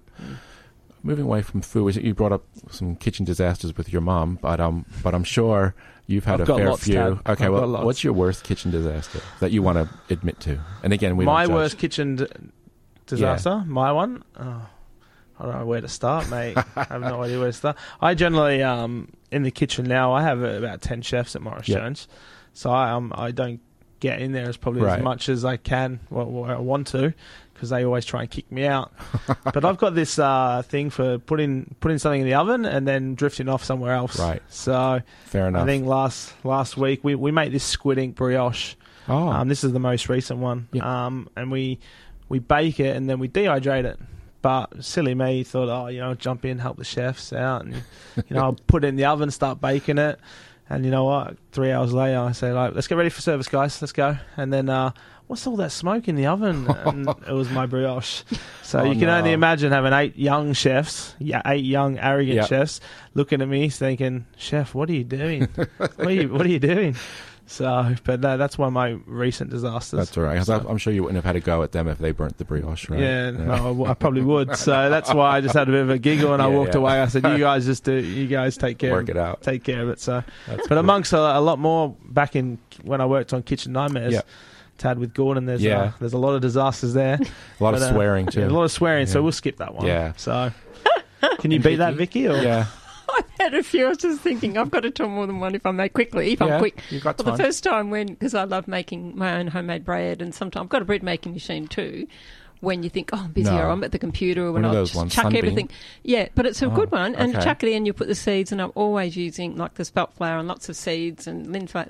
[SPEAKER 3] moving away from food, you brought up some kitchen disasters with your mom, but I'm sure you've had a fair few.
[SPEAKER 4] Tad.
[SPEAKER 3] Okay, well, what's your worst kitchen disaster that you want to admit to? And again,
[SPEAKER 4] my worst kitchen disaster, my one. Oh, I don't know where to start, mate. I have no idea where to start. I generally, in the kitchen now, I have about 10 chefs at Morris Jones, so I don't get in there as much as I can, what I want to, because they always try and kick me out. But I've got this thing for putting something in the oven and then drifting off somewhere else.
[SPEAKER 3] Right.
[SPEAKER 4] So
[SPEAKER 3] fair enough.
[SPEAKER 4] I think last week we made this squid ink brioche.
[SPEAKER 3] Oh.
[SPEAKER 4] This is the most recent one.
[SPEAKER 3] Yep.
[SPEAKER 4] And we bake it and then we dehydrate it. But silly me thought, jump in, help the chefs out, and I'll put it in the oven, start baking it. And you know what? 3 hours later, I say, let's get ready for service, guys. Let's go. And then, what's all that smoke in the oven? And it was my brioche. So you can only imagine having 8 young chefs, 8 young, arrogant chefs, looking at me thinking, Chef, what are you doing? what are you doing? So, but that's one of my recent disasters.
[SPEAKER 3] That's all right.
[SPEAKER 4] So,
[SPEAKER 3] I'm sure you wouldn't have had a go at them if they burnt the brioche, right?
[SPEAKER 4] Yeah. No, I probably would. So that's why I just had a bit of a giggle and I walked away. I said, you guys take care.
[SPEAKER 3] Work it out.
[SPEAKER 4] Take care of it. So,
[SPEAKER 3] but
[SPEAKER 4] cool. Amongst a lot more back in when I worked on Kitchen Nightmares, Tad with Gordon, there's a lot of disasters there.
[SPEAKER 3] A lot of swearing too.
[SPEAKER 4] Yeah, a lot of swearing. So we'll skip that one.
[SPEAKER 3] Yeah.
[SPEAKER 4] So, can you beat that, Vicky? Or?
[SPEAKER 3] Yeah.
[SPEAKER 5] I've had a few. I was just thinking, I've got to tell more than one if I make quickly. If I'm quick.
[SPEAKER 3] You've got time.
[SPEAKER 5] Well, the first time because I love making my own homemade bread, and sometimes I've got a bread making machine too. When you think, I'm busy or I'm at the computer, or when I just chuck
[SPEAKER 3] Sunbeam.
[SPEAKER 5] Everything. Yeah, but it's a good one. And you chuck it in, you put the seeds, and I'm always using like the spelt flour and lots of seeds and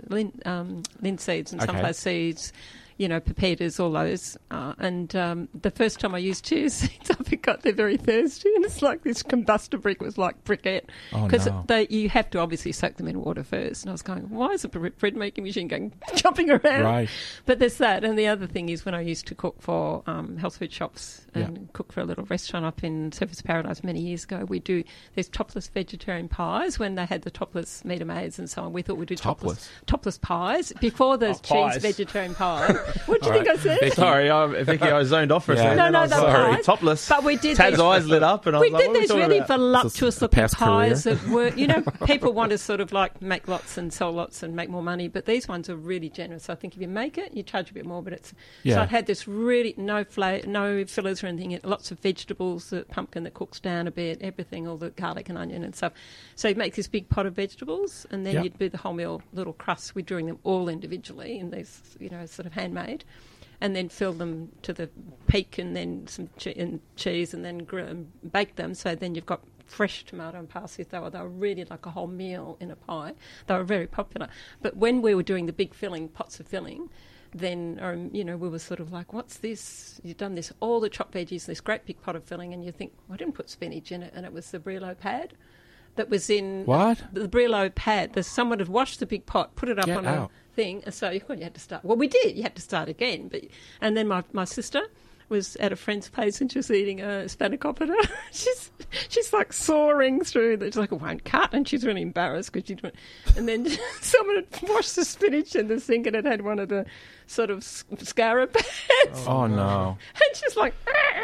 [SPEAKER 5] linseeds and sunflower seeds. Pepitas, all those. And the first time I used chia seeds, I forgot they're very thirsty, and it's like this combustor brick was like briquette. Because you have to obviously soak them in water first. And I was going, why is a bread making machine jumping around?
[SPEAKER 3] Right.
[SPEAKER 5] But there's that. And the other thing is when I used to cook for health food shops and cook for a little restaurant up in Surfers Paradise many years ago, there's topless vegetarian pies when they had the topless meat maids and so on. We thought we'd do topless pies before the cheese vegetarian pie. What do you think I said?
[SPEAKER 4] Sorry, Vicky, I zoned off for a second.
[SPEAKER 5] No,
[SPEAKER 4] sorry. Topless.
[SPEAKER 5] But we did.
[SPEAKER 4] Tad's eyes lit up, and I was like,
[SPEAKER 5] "We did these really voluptuous-looking pies
[SPEAKER 3] career.
[SPEAKER 5] that were, people want to sort of like make lots and sell lots and make more money, but these ones are really generous. I think if you make it, you charge a bit more, but it's so it had this really no fillers or anything. Lots of vegetables, the pumpkin that cooks down a bit, everything, all the garlic and onion and stuff. So you make this big pot of vegetables, and then you'd do the wholemeal little crusts. We're doing them all individually in these, sort of handmade, and then fill them to the peak, and then some cheese, and then bake them. So then you've got fresh tomato and parsley. They were really like a whole meal in a pie. They were very popular. But when we were doing the big pots of filling, then, we were sort of like, what's this? You've done this, all the chopped veggies, this great big pot of filling, and you think, I didn't put spinach in it, and it was the Brillo pad that was in...
[SPEAKER 3] What?
[SPEAKER 5] The Brillo pad. Someone had washed the big pot, put it up on a thing, and so you had to start. Well, we did. You had to start again. And then my sister, was at a friend's place and she was eating a spanakopita. she's like soaring through. She's like, it won't cut, and she's really embarrassed because she didn't. And then someone had washed the spinach in the sink and it had one of the sort of scarab pads.
[SPEAKER 3] Oh no!
[SPEAKER 5] And she's like,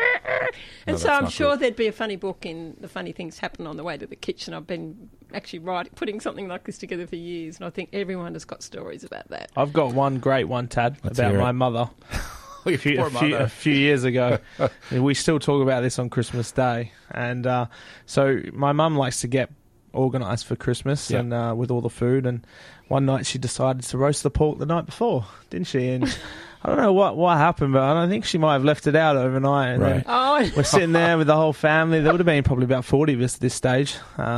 [SPEAKER 5] and
[SPEAKER 3] No,
[SPEAKER 5] so
[SPEAKER 3] that's
[SPEAKER 5] I'm
[SPEAKER 3] not
[SPEAKER 5] sure
[SPEAKER 3] good.
[SPEAKER 5] there'd be a funny book in the funny things happen on the way to the kitchen. I've been actually putting something like this together for years, and I think everyone has got stories about that.
[SPEAKER 4] I've got one great one, Tad,
[SPEAKER 3] Let's
[SPEAKER 4] about
[SPEAKER 3] hear it.
[SPEAKER 4] my mother.
[SPEAKER 3] Your poor
[SPEAKER 4] A
[SPEAKER 3] mother.
[SPEAKER 4] few years ago. And we still talk about this on Christmas Day. And so my mum likes to get organised for Christmas
[SPEAKER 3] Yeah.
[SPEAKER 4] and with all the food. And one night she decided to roast the pork the night before, didn't she? And I don't know what happened, but I think she might have left it out overnight. And
[SPEAKER 3] Right.
[SPEAKER 4] then
[SPEAKER 5] Oh,
[SPEAKER 4] we're sitting there with the whole family. There would have been probably about 40 of us at this stage.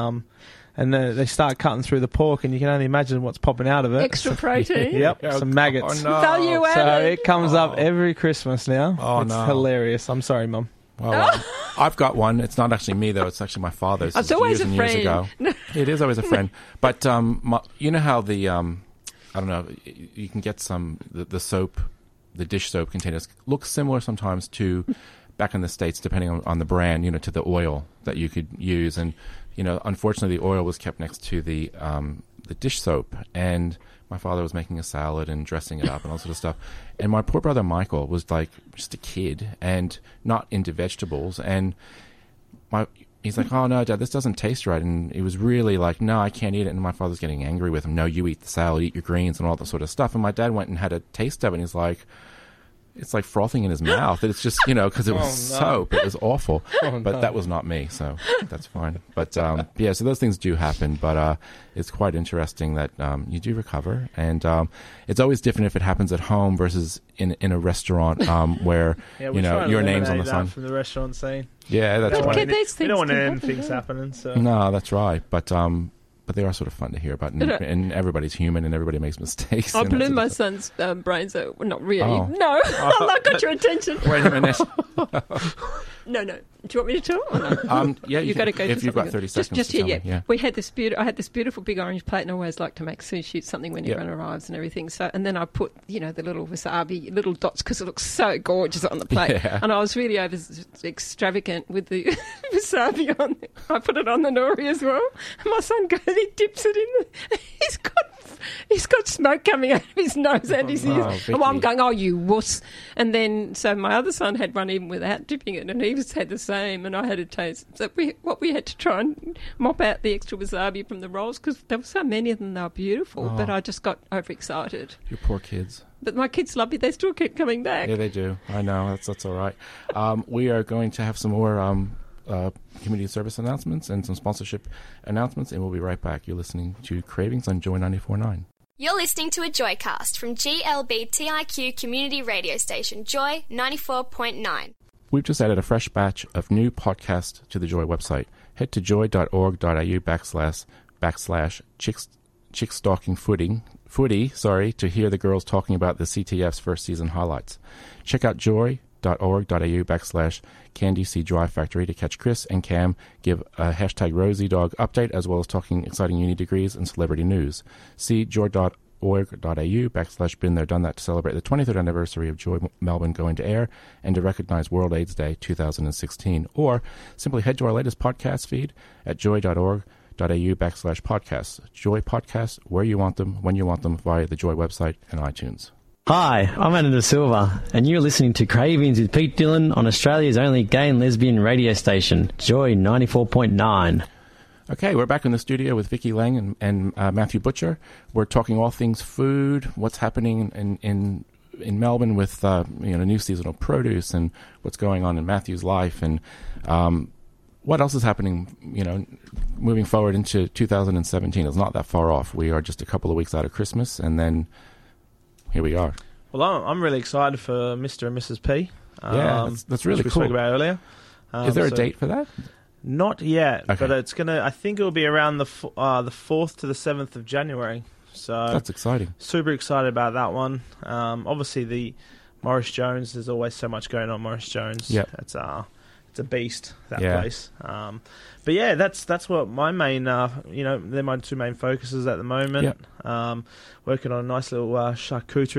[SPEAKER 4] And they start cutting through the pork, and you can only imagine what's popping out of it.
[SPEAKER 5] extra protein.
[SPEAKER 4] Yep,
[SPEAKER 3] Oh,
[SPEAKER 4] some maggots.
[SPEAKER 3] Oh, no.
[SPEAKER 5] Value
[SPEAKER 4] So
[SPEAKER 5] added.
[SPEAKER 4] it comes up every Christmas now.
[SPEAKER 3] Oh,
[SPEAKER 4] it's
[SPEAKER 3] no.
[SPEAKER 4] hilarious. I'm sorry, Mum.
[SPEAKER 3] Well, I've got one. It's not actually me though. It's actually my father's.
[SPEAKER 5] It's always
[SPEAKER 3] years
[SPEAKER 5] a
[SPEAKER 3] and years
[SPEAKER 5] friend.
[SPEAKER 3] ago. It is always a friend. But you know how the I don't know. You can get the soap, the dish soap containers look similar sometimes to back in the States, depending on the brand. You know, to the oil that you could use, and you know, unfortunately, the oil was kept next to the dish soap, and my father was making a salad and dressing it up and all sort of stuff. And my poor brother Michael was like just a kid and not into vegetables. And he's like, oh, no, Dad, this doesn't taste right. And he was really like, no, I can't eat it. And my father's getting angry with him. No, you eat the salad, eat your greens and all that sort of stuff. And my dad went and had a taste of it. And he's like, it's like frothing in his mouth. It's just, you know, because it was
[SPEAKER 4] Oh, no.
[SPEAKER 3] soap. It was awful.
[SPEAKER 4] Oh,
[SPEAKER 3] But
[SPEAKER 4] no.
[SPEAKER 3] that was not me, so that's fine. But yeah, so those things do happen. But it's quite interesting that you do recover, and it's always different if it happens at home versus in a restaurant where
[SPEAKER 4] Yeah, we
[SPEAKER 3] you know
[SPEAKER 4] try and
[SPEAKER 3] your name's on the
[SPEAKER 4] eliminate that
[SPEAKER 3] sign.
[SPEAKER 4] from the restaurant scene.
[SPEAKER 3] Yeah, that's
[SPEAKER 5] But
[SPEAKER 3] right.
[SPEAKER 5] kid, these
[SPEAKER 4] We don't want
[SPEAKER 5] things can
[SPEAKER 4] any
[SPEAKER 5] happen,
[SPEAKER 4] things
[SPEAKER 5] yeah.
[SPEAKER 4] happening. So
[SPEAKER 3] No, that's right. But they are sort of fun to hear about, and everybody's human, and everybody makes mistakes.
[SPEAKER 5] I
[SPEAKER 3] and that
[SPEAKER 5] blew
[SPEAKER 3] sort of
[SPEAKER 5] my
[SPEAKER 3] stuff.
[SPEAKER 5] son's brains out. Well, not really.
[SPEAKER 3] Oh.
[SPEAKER 5] No, I got your attention.
[SPEAKER 3] Wait a minute.
[SPEAKER 5] No. Do you want me to talk? Or no?
[SPEAKER 3] Yeah,
[SPEAKER 5] You've got to go.
[SPEAKER 3] if
[SPEAKER 5] to
[SPEAKER 3] you've got
[SPEAKER 5] something
[SPEAKER 3] 30 seconds.
[SPEAKER 5] Just
[SPEAKER 3] to
[SPEAKER 5] here,
[SPEAKER 3] tell me, yeah.
[SPEAKER 5] We had this I had this beautiful big orange plate, and I always like to make sushi. It's something when
[SPEAKER 3] Yep.
[SPEAKER 5] everyone arrives and everything. So, and then I put, the little wasabi, little dots, because it looks so gorgeous on the plate.
[SPEAKER 3] Yeah.
[SPEAKER 5] And I was really extravagant with the wasabi on it. I put it on the nori as well. And my son goes, he dips it in. He's got smoke coming out of his nose and his ears.
[SPEAKER 3] Vicky.
[SPEAKER 5] And I'm going, oh, you wuss. And then, so my other son had one even without dipping it, and he had the same, and I had a taste. So we had to try and mop out the extra wasabi from the rolls, because there were so many of them, they were beautiful, but I just got overexcited.
[SPEAKER 3] Your poor kids.
[SPEAKER 5] But my kids love it. They still keep coming back.
[SPEAKER 3] Yeah, they do. I know. That's all right. We are going to have some more community service announcements and some sponsorship announcements, and we'll be right back. You're listening to Cravings on Joy 94.9.
[SPEAKER 8] You're listening to a Joycast from GLBTIQ community radio station Joy 94.9.
[SPEAKER 3] We've just added a fresh batch of new podcasts to the Joy website. Head to joy.org.au /chickstalking footy to hear the girls talking about the CTF's first season highlights. Check out joy.org.au /Candy C Dry Factory to catch Chris and Cam give a #RosieDog update, as well as talking exciting uni degrees and celebrity news. See joy.org.au /Been There Done That to celebrate the 23rd anniversary of Joy Melbourne going to air and to recognize World AIDS Day 2016. Or simply head to our latest podcast feed at joy.org.au /podcasts. Joy Podcasts, where you want them, when you want them, via the Joy website and iTunes.
[SPEAKER 9] Hi, I'm Anna De Silva, and you're listening to Cravings with Pete Dillon on Australia's only gay and lesbian radio station, Joy 94.9.
[SPEAKER 3] Okay, we're back in the studio with Vicky Lang and Matthew Butcher. We're talking all things food, what's happening in Melbourne with new seasonal produce, and what's going on in Matthew's life, and what else is happening, moving forward into 2017. It's not that far off. We are just a couple of weeks out of Christmas, and then here we are.
[SPEAKER 4] well, I'm really excited for Mr. and Mrs. P.
[SPEAKER 3] Yeah, that's really
[SPEAKER 4] which we
[SPEAKER 3] cool.
[SPEAKER 4] spoke about earlier.
[SPEAKER 3] Is there a
[SPEAKER 4] so-
[SPEAKER 3] date for that?
[SPEAKER 4] Not yet,
[SPEAKER 3] Okay.
[SPEAKER 4] but it's gonna. I think it will be around the 4th to the 7th of January. So
[SPEAKER 3] That's exciting.
[SPEAKER 4] super excited about that one. Obviously, the Morris Jones. There's always so much going on. Morris Jones.
[SPEAKER 3] Yep.
[SPEAKER 4] It's a beast, that
[SPEAKER 3] Yeah.
[SPEAKER 4] place. But yeah, that's what my main. They're my two main focuses at the moment.
[SPEAKER 3] Yep.
[SPEAKER 4] Working on a nice little charcuterie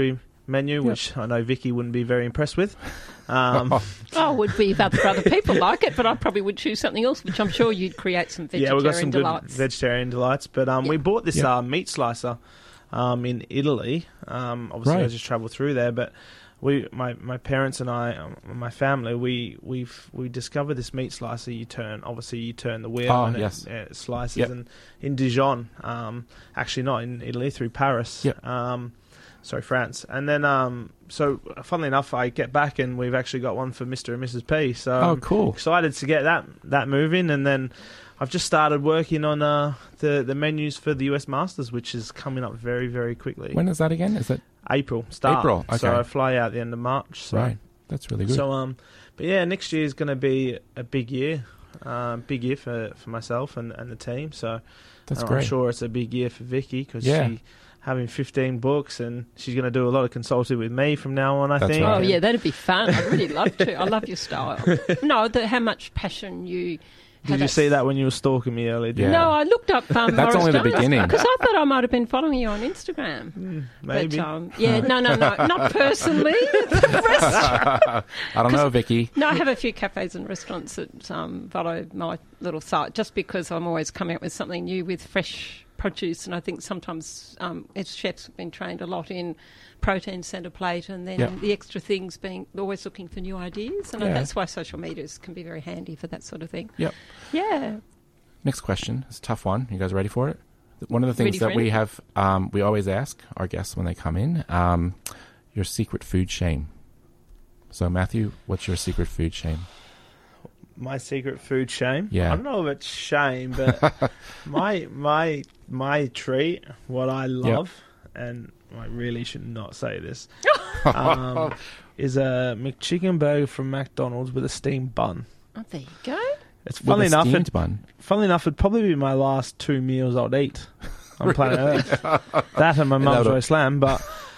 [SPEAKER 4] menu, which I know Vicky wouldn't be very impressed with.
[SPEAKER 5] Would be if other people like it, but I probably would choose something else, which I'm sure you'd create some vegetarian
[SPEAKER 4] we've got some
[SPEAKER 5] delights.
[SPEAKER 4] good vegetarian delights. But we bought this meat slicer in Italy. Obviously, I just travelled through there, but my parents and I, my family, we discovered this meat slicer. You turn the wheel and it slices. And in Dijon, actually not in Italy, through Paris. France. And then, so funnily enough, I get back and we've actually got one for Mr. and Mrs. P. So
[SPEAKER 3] cool.
[SPEAKER 4] Excited to get that moving. And then I've just started working on the menus for the US Masters, which is coming up very, very quickly.
[SPEAKER 3] When is that again? Is it
[SPEAKER 4] April? April.
[SPEAKER 3] Okay.
[SPEAKER 4] So I fly out at the end of March. So.
[SPEAKER 3] Right. That's really good.
[SPEAKER 4] So but yeah, next year is going to be a big year. Big year for myself and the team. So
[SPEAKER 3] that's great.
[SPEAKER 4] I'm sure it's a big year for Vicky because she having 15 books, and she's going to do a lot of consulting with me from now on, I think.
[SPEAKER 5] Right. Oh, yeah, that'd be fun. I'd really love to. I love your style. No, how much passion you...
[SPEAKER 4] Did you see that when you were stalking me earlier?
[SPEAKER 3] Yeah.
[SPEAKER 5] No, I looked up
[SPEAKER 3] That's
[SPEAKER 5] Morris
[SPEAKER 3] only the
[SPEAKER 5] Jones,
[SPEAKER 3] beginning.
[SPEAKER 5] because I thought I might have been following you on Instagram.
[SPEAKER 4] Maybe.
[SPEAKER 5] But, no, not personally.
[SPEAKER 3] I don't know, Vicky.
[SPEAKER 5] No, I have a few cafes and restaurants that follow my little site, just because I'm always coming up with something new with fresh produce, and I think sometimes as chefs have been trained a lot in protein centre plate, and then the extra things being always looking for new ideas, and that's why social medias can be very handy for that sort of thing. Yeah.
[SPEAKER 3] Next question is a tough one. You guys ready for it? One of the things that we have, we always ask our guests when they come in, your secret food shame. So Matthew, what's your secret food shame?
[SPEAKER 4] My secret food shame?
[SPEAKER 3] Yeah.
[SPEAKER 4] I don't know if it's shame, but my treat, what I love, and I really should not say this, is a McChicken burger from McDonald's with a steamed bun.
[SPEAKER 5] Oh, there you go.
[SPEAKER 4] It's funny enough,
[SPEAKER 3] bun.
[SPEAKER 4] Funnily enough, it'd probably be my last 2 meals I'd eat on planet Earth. That and my mum's roast lamb, but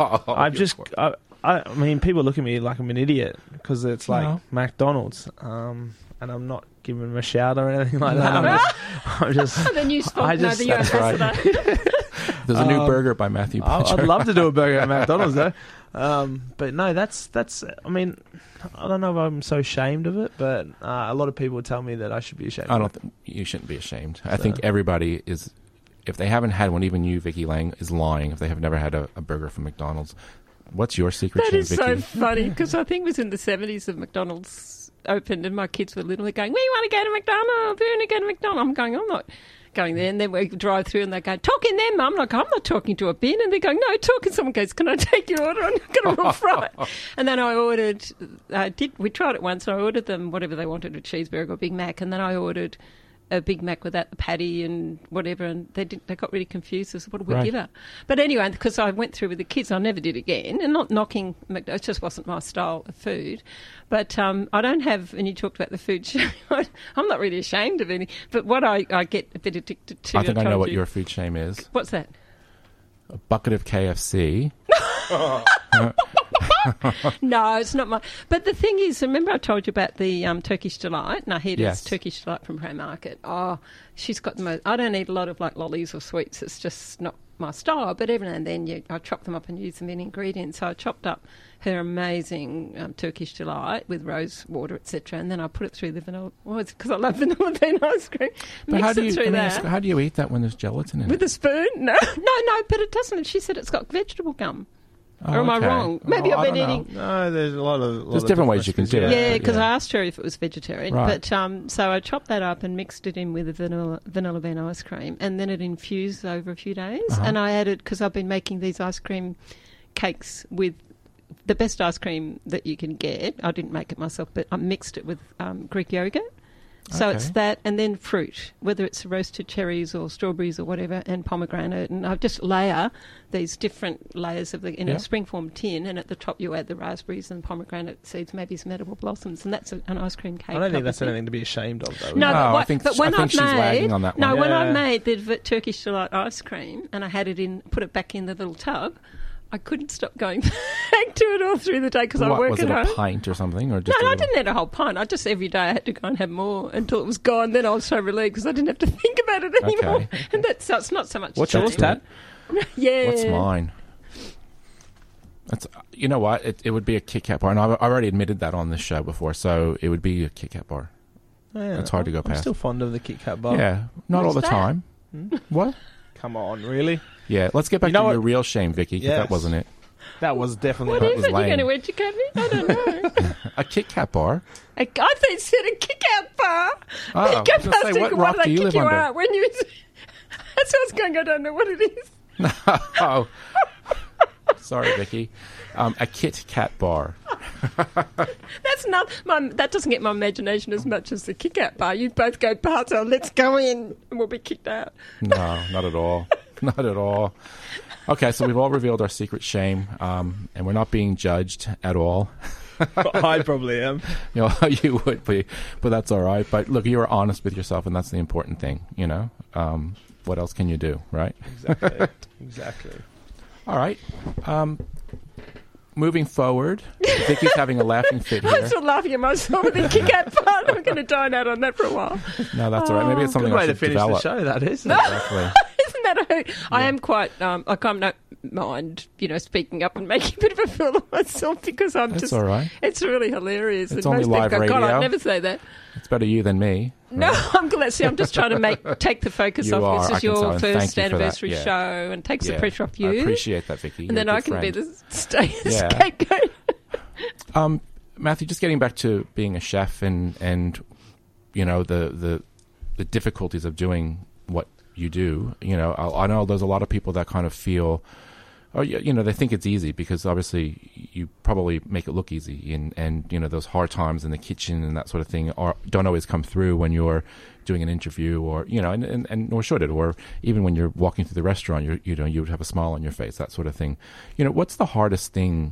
[SPEAKER 4] I mean, people look at me like I'm an idiot because it's like McDonald's. And I'm not giving them a shout or anything like that. I'm just...
[SPEAKER 5] the new spot, the new ambassador.
[SPEAKER 3] There's a new burger by Matthew Butcher.
[SPEAKER 4] I'd love to do a burger at McDonald's, though. But no, that's... I mean, I don't know if I'm so ashamed of it, but a lot of people tell me that I should be ashamed.
[SPEAKER 3] I don't think you shouldn't be ashamed. I think everybody is... If they haven't had one, even you, Vicky Lang, is lying if they have never had a burger from McDonald's. What's your secret shame, Vicky?
[SPEAKER 5] That is so funny, because I think it was in the 70s that McDonald's opened and my kids were little. They're going, we want to go to McDonald's, we want to go to McDonald's. I'm going, I'm not going there. And then we drive through and they go, talking there, Mum. I'm not talking to a bin. And they're going, no, talking. Someone goes, can I take your order? I'm not going to real fright. And then I ordered, we tried it once, and I ordered them whatever they wanted, a cheeseburger or Big Mac. And then I ordered a Big Mac without the patty and whatever, and they got really confused as to what do we give her. But anyway, because I went through with the kids, I never did again, and not knocking McDonald's, it just wasn't my style of food. But I don't have, and you talked about the food shame, I'm not really ashamed of any, but what I get a bit addicted to...
[SPEAKER 3] I think I know what your food shame is.
[SPEAKER 5] What's that?
[SPEAKER 3] A bucket of KFC.
[SPEAKER 5] No, it's not my... But the thing is, remember I told you about the Turkish Delight? Nahida's Turkish Delight from Haymarket. Oh, she's got the most... I don't eat a lot of like lollies or sweets. It's just not my style. But every now and then I chop them up and use them in ingredients. So I chopped up her amazing Turkish Delight with rose water, etc. And then I put it through the vanilla... Well, it's because I love vanilla bean ice cream.
[SPEAKER 3] But how do you eat that when there's gelatin in it?
[SPEAKER 5] With a spoon? No, but it doesn't. She said it's got vegetable gum.
[SPEAKER 3] Oh,
[SPEAKER 5] or am I wrong? Maybe I've been eating...
[SPEAKER 4] No, there's a lot of...
[SPEAKER 3] There's different ways you can do it.
[SPEAKER 5] Yeah, because I asked her if it was vegetarian.
[SPEAKER 3] Right.
[SPEAKER 5] But so I chopped that up and mixed it in with the vanilla bean ice cream, and then it infused over a few days. And I added, because I've been making these ice cream cakes with the best ice cream that you can get. I didn't make it myself, but I mixed it with Greek yogurt. So it's that, and then fruit, whether it's roasted cherries or strawberries or whatever, and pomegranate. And I just layer these different layers of in a springform tin, and at the top you add the raspberries and pomegranate seeds, maybe some edible blossoms, and that's an ice cream cake.
[SPEAKER 4] I don't think that's anything to be ashamed of, though.
[SPEAKER 5] No,
[SPEAKER 3] I think she's lagging on that one.
[SPEAKER 5] No, when I made the Turkish Delight ice cream, and I had it put it back in the little tub, I couldn't stop going back to it all through the day because I work at home.
[SPEAKER 3] Was it a pint or something? Or just
[SPEAKER 5] no, I didn't eat a whole pint. Every day I had to go and have more until it was gone. Then I was so relieved because I didn't have to think about it anymore.
[SPEAKER 3] Okay.
[SPEAKER 5] And so it's not so much...
[SPEAKER 4] What's yours, Tad?
[SPEAKER 5] Yeah.
[SPEAKER 3] What's mine? That's, you know what? It would be a Kit Kat bar, and I've already admitted that on this show before. So it would be a Kit Kat bar.
[SPEAKER 4] Yeah,
[SPEAKER 3] it's hard to go
[SPEAKER 4] I'm
[SPEAKER 3] past.
[SPEAKER 4] still fond of the Kit Kat bar.
[SPEAKER 3] Yeah, not all the
[SPEAKER 5] that?
[SPEAKER 3] time. What?
[SPEAKER 4] Come on, really?
[SPEAKER 3] Yeah, let's get back to your real shame, Vicky. 'Cause
[SPEAKER 4] Yes.
[SPEAKER 3] that wasn't it.
[SPEAKER 4] That was definitely.
[SPEAKER 5] What
[SPEAKER 3] That
[SPEAKER 5] is
[SPEAKER 3] was
[SPEAKER 5] it? You're
[SPEAKER 3] lame.
[SPEAKER 5] going to educate me? I don't know.
[SPEAKER 3] A Kit Kat bar.
[SPEAKER 5] I thought you said a kick-out bar.
[SPEAKER 3] Oh, I was gonna say, what rock do you live under?
[SPEAKER 5] Out when you... That's what I was going. I don't know what it is.
[SPEAKER 3] Oh, sorry, Vicky. A Kit Kat bar.
[SPEAKER 5] That's not. That doesn't get my imagination as much as the kick-out bar. You both go past, so let's go in, and we'll be kicked out.
[SPEAKER 3] No, not at all. Not at all. Okay, so we've all revealed our secret shame, and we're not being judged at all.
[SPEAKER 4] I probably am.
[SPEAKER 3] You know, you would be, but that's all right. But look, you were honest with yourself, and that's the important thing, you know? What else can you do, right?
[SPEAKER 4] Exactly. Exactly.
[SPEAKER 3] All right. Moving forward, Vicky's having a laughing fit here.
[SPEAKER 5] I'm still laughing at myself with the kick-out part. I'm going to dine out on that for a while.
[SPEAKER 3] No, that's all right. Maybe it's something
[SPEAKER 4] Good way
[SPEAKER 3] I
[SPEAKER 4] to
[SPEAKER 3] should
[SPEAKER 4] finish
[SPEAKER 3] develop.
[SPEAKER 4] the show, that is.
[SPEAKER 3] Exactly.
[SPEAKER 5] Isn't that I am quite, I don't mind, speaking up and making a bit of a fool of myself because I'm
[SPEAKER 3] That's
[SPEAKER 5] just,
[SPEAKER 3] all right.
[SPEAKER 5] it's really hilarious.
[SPEAKER 3] It's
[SPEAKER 5] and
[SPEAKER 3] only
[SPEAKER 5] most people
[SPEAKER 3] live
[SPEAKER 5] go, God,
[SPEAKER 3] radio.
[SPEAKER 5] I'd never say that.
[SPEAKER 3] It's better you than me.
[SPEAKER 5] No, I'm glad. See, I'm just trying to take the focus
[SPEAKER 3] You
[SPEAKER 5] off.
[SPEAKER 3] are.
[SPEAKER 5] This
[SPEAKER 3] I
[SPEAKER 5] is
[SPEAKER 3] can tell,
[SPEAKER 5] your
[SPEAKER 3] and thank you
[SPEAKER 5] first
[SPEAKER 3] for that.
[SPEAKER 5] anniversary
[SPEAKER 3] Yeah.
[SPEAKER 5] show and takes the pressure off you.
[SPEAKER 3] I appreciate that, Vicky.
[SPEAKER 5] And then
[SPEAKER 3] You're a
[SPEAKER 5] I
[SPEAKER 3] good
[SPEAKER 5] can be
[SPEAKER 3] friend.
[SPEAKER 5] the scapegoat.
[SPEAKER 3] Matthew, just getting back to being a chef and you know the difficulties of doing what you do. You know, I know there's a lot of people that kind of feel, they think it's easy because obviously you probably make it look easy, and you know those hard times in the kitchen and that sort of thing don't always come through when you're doing an interview, or and nor should it, or even when you're walking through the restaurant, you would have a smile on your face, that sort of thing. You know, what's the hardest thing?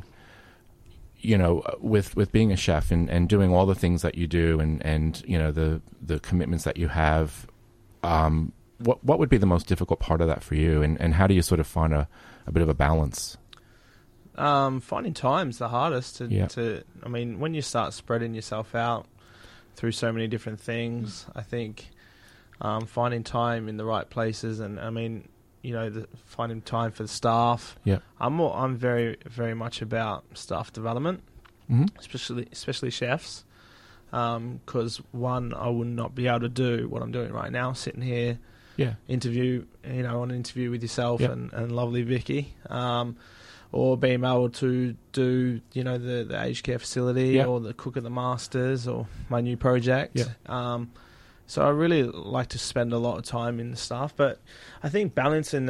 [SPEAKER 3] With being a chef and doing all the things that you do and the commitments that you have, what would be the most difficult part of that for you, and how do you sort of find a bit of a balance?
[SPEAKER 4] Finding time's the hardest. When you start spreading yourself out through so many different things, I think finding time in the right places, and finding time for the staff.
[SPEAKER 3] Yeah,
[SPEAKER 4] I'm very, very much about staff development, especially chefs, because I would not be able to do what I'm doing right now, sitting here, on an interview with yourself and lovely Vicky, or being able to do the aged care facility or the Cook at the Masters or my new project. So I really like to spend a lot of time in the staff, but I think balancing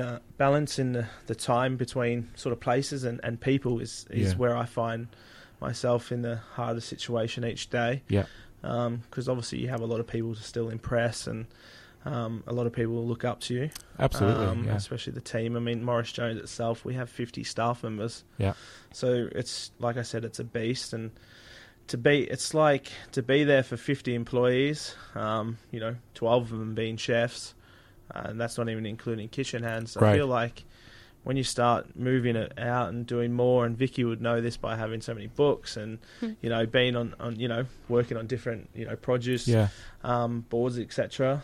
[SPEAKER 4] the time between sort of places and people is where I find myself in the hardest situation each day. Yeah. Because obviously you have a lot of people to still impress, and a lot of people will look up to you.
[SPEAKER 3] Absolutely,
[SPEAKER 4] especially the team. I mean, Morris Jones itself, we have 50 staff members. Yeah. So it's, like I said, it's a beast, and to be there for 50 employees, 12 of them being chefs, and that's not even including kitchen hands. I feel like when you start moving it out and doing more, and Vicky would know this by having so many books and being on working on different produce boards, etc.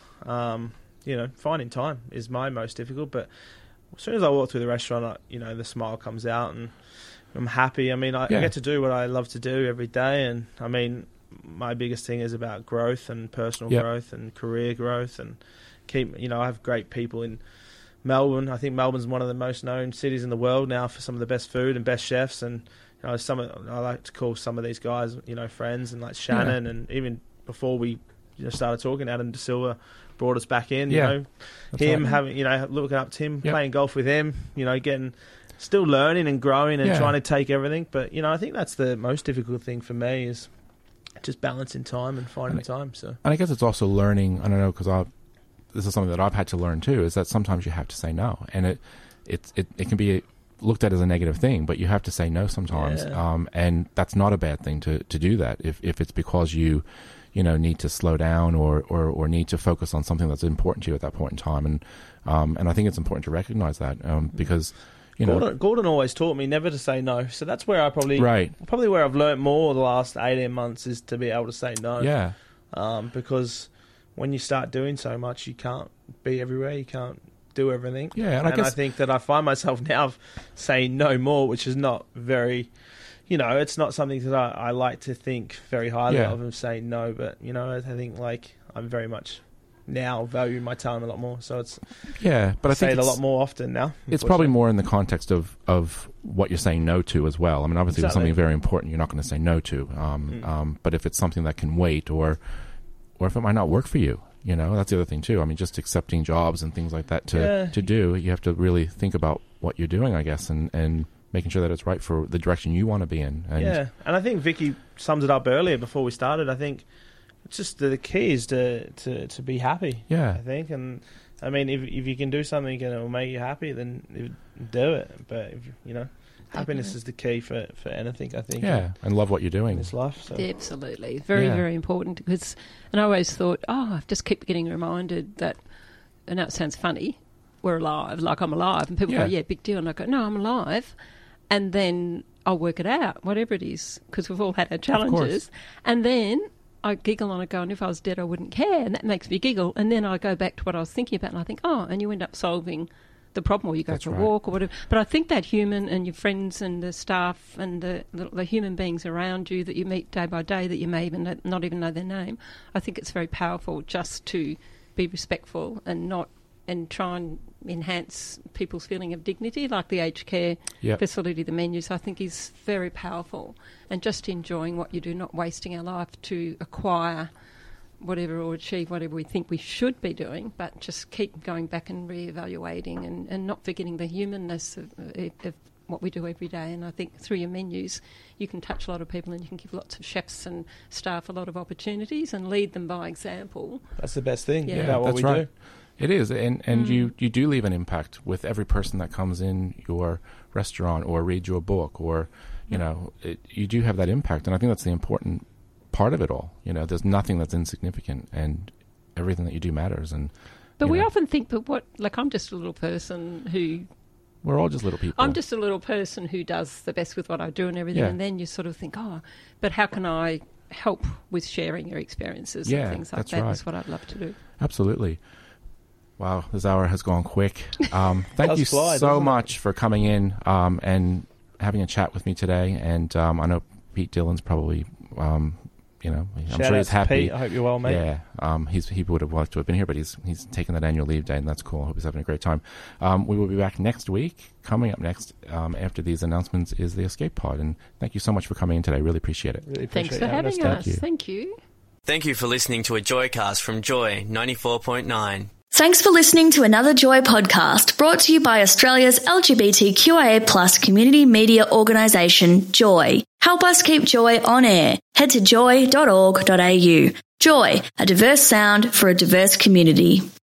[SPEAKER 4] Finding time is my most difficult. But as soon as I walk through the restaurant, the smile comes out and I'm happy. I mean, I get to do what I love to do every day, and I mean, my biggest thing is about growth and personal growth and career growth, and I have great people in Melbourne. I think Melbourne's one of the most known cities in the world now for some of the best food and best chefs, and I like to call some of these guys, friends, and like Shannon, and even before we started talking, Adam De Silva brought us back in. Having looking up to him, playing golf with him, still learning and growing and trying to take everything. But, I think that's the most difficult thing for me is just balancing time and finding time. So,
[SPEAKER 3] and I guess it's also learning, I don't know, because this is something that I've had to learn too, is that sometimes you have to say no. And it can be looked at as a negative thing, but you have to say no sometimes. And that's not a bad thing to do that if it's because you need to slow down or need to focus on something that's important to you at that point in time. And I think it's important to recognize that because...
[SPEAKER 4] Gordon always taught me never to say no, so that's where I probably where I've learnt more the last 18 months is to be able to say no. Because when you start doing so much, you can't be everywhere. You can't do everything.
[SPEAKER 3] Yeah, and I
[SPEAKER 4] think that I find myself now saying no more, which is not very, it's not something that I like to think very highly of and saying no. But I think like I'm very much now value my time a lot more. So it's
[SPEAKER 3] but I
[SPEAKER 4] say
[SPEAKER 3] think
[SPEAKER 4] it a lot more often now.
[SPEAKER 3] It's probably more in the context of what you're saying no to as well. I mean, obviously, if it's something very important, you're not going to say no to. But if it's something that can wait, or if it might not work for you, that's the other thing too. I mean, just accepting jobs and things like that to do, you have to really think about what you're doing, I guess, and making sure that it's right for the direction you want to be in. And
[SPEAKER 4] I think Vicky sums it up earlier before we started. I think it's just the key is to be happy.
[SPEAKER 3] Yeah.
[SPEAKER 4] I think, and I mean, if you can do something and it will make you happy, then do it. But if happiness is the key for anything, I think.
[SPEAKER 3] Yeah, and love what you're doing
[SPEAKER 4] in this life. So.
[SPEAKER 5] Yeah, absolutely, very very important. Because, and I always thought, I just keep getting reminded that, I know it sounds funny, we're alive, like I'm alive, and people go, yeah, big deal, and I go, no, I'm alive, and then I'll work it out, whatever it is, because we've all had our challenges, and then I giggle and I go, and if I was dead, I wouldn't care, and that makes me giggle. And then I go back to what I was thinking about, and I think, and you end up solving the problem, or you go for a walk or whatever. But I think that human and your friends and the staff and the human beings around you that you meet day by day that you may even not even know their name, I think it's very powerful just to be respectful and try and enhance people's feeling of dignity, like the aged care facility, the menus, I think is very powerful. And just enjoying what you do, not wasting our life to acquire whatever or achieve whatever we think we should be doing, but just keep going back and reevaluating and not forgetting the humanness of what we do every day. And I think through your menus, you can touch a lot of people and you can give lots of chefs and staff a lot of opportunities and lead them by example.
[SPEAKER 4] That's the best thing about what we do.
[SPEAKER 3] It is, and you do leave an impact with every person that comes in your restaurant or reads your book, or you do have that impact, and I think that's the important part of it all. There's nothing that's insignificant, and everything that you do matters. But
[SPEAKER 5] we often think that I'm just a little person who.
[SPEAKER 3] We're all just little people.
[SPEAKER 5] I'm just a little person who does the best with what I do and everything, and then you sort of think, but how can I help with sharing your experiences and things like that? Is what I'd love to do.
[SPEAKER 3] Absolutely. Wow, this hour has gone quick. Thank you so much for coming in and having a chat with me today. And I know Pete Dillon's probably, I'm sure he's happy.
[SPEAKER 4] Pete, I hope you're well, mate.
[SPEAKER 3] Yeah, he would have liked to have been here, but he's taken that annual leave day, and that's cool. I hope he's having a great time. We will be back next week. Coming up next after these announcements is the Escape Pod. And thank you so much for coming in today. Really appreciate it.
[SPEAKER 5] Thanks for having us. Thank you.
[SPEAKER 10] Thank you for listening to a Joycast from Joy 94.9.
[SPEAKER 11] Thanks for listening to another Joy podcast brought to you by Australia's LGBTQIA+ community media organisation, Joy. Help us keep Joy on air. Head to joy.org.au. Joy, a diverse sound for a diverse community.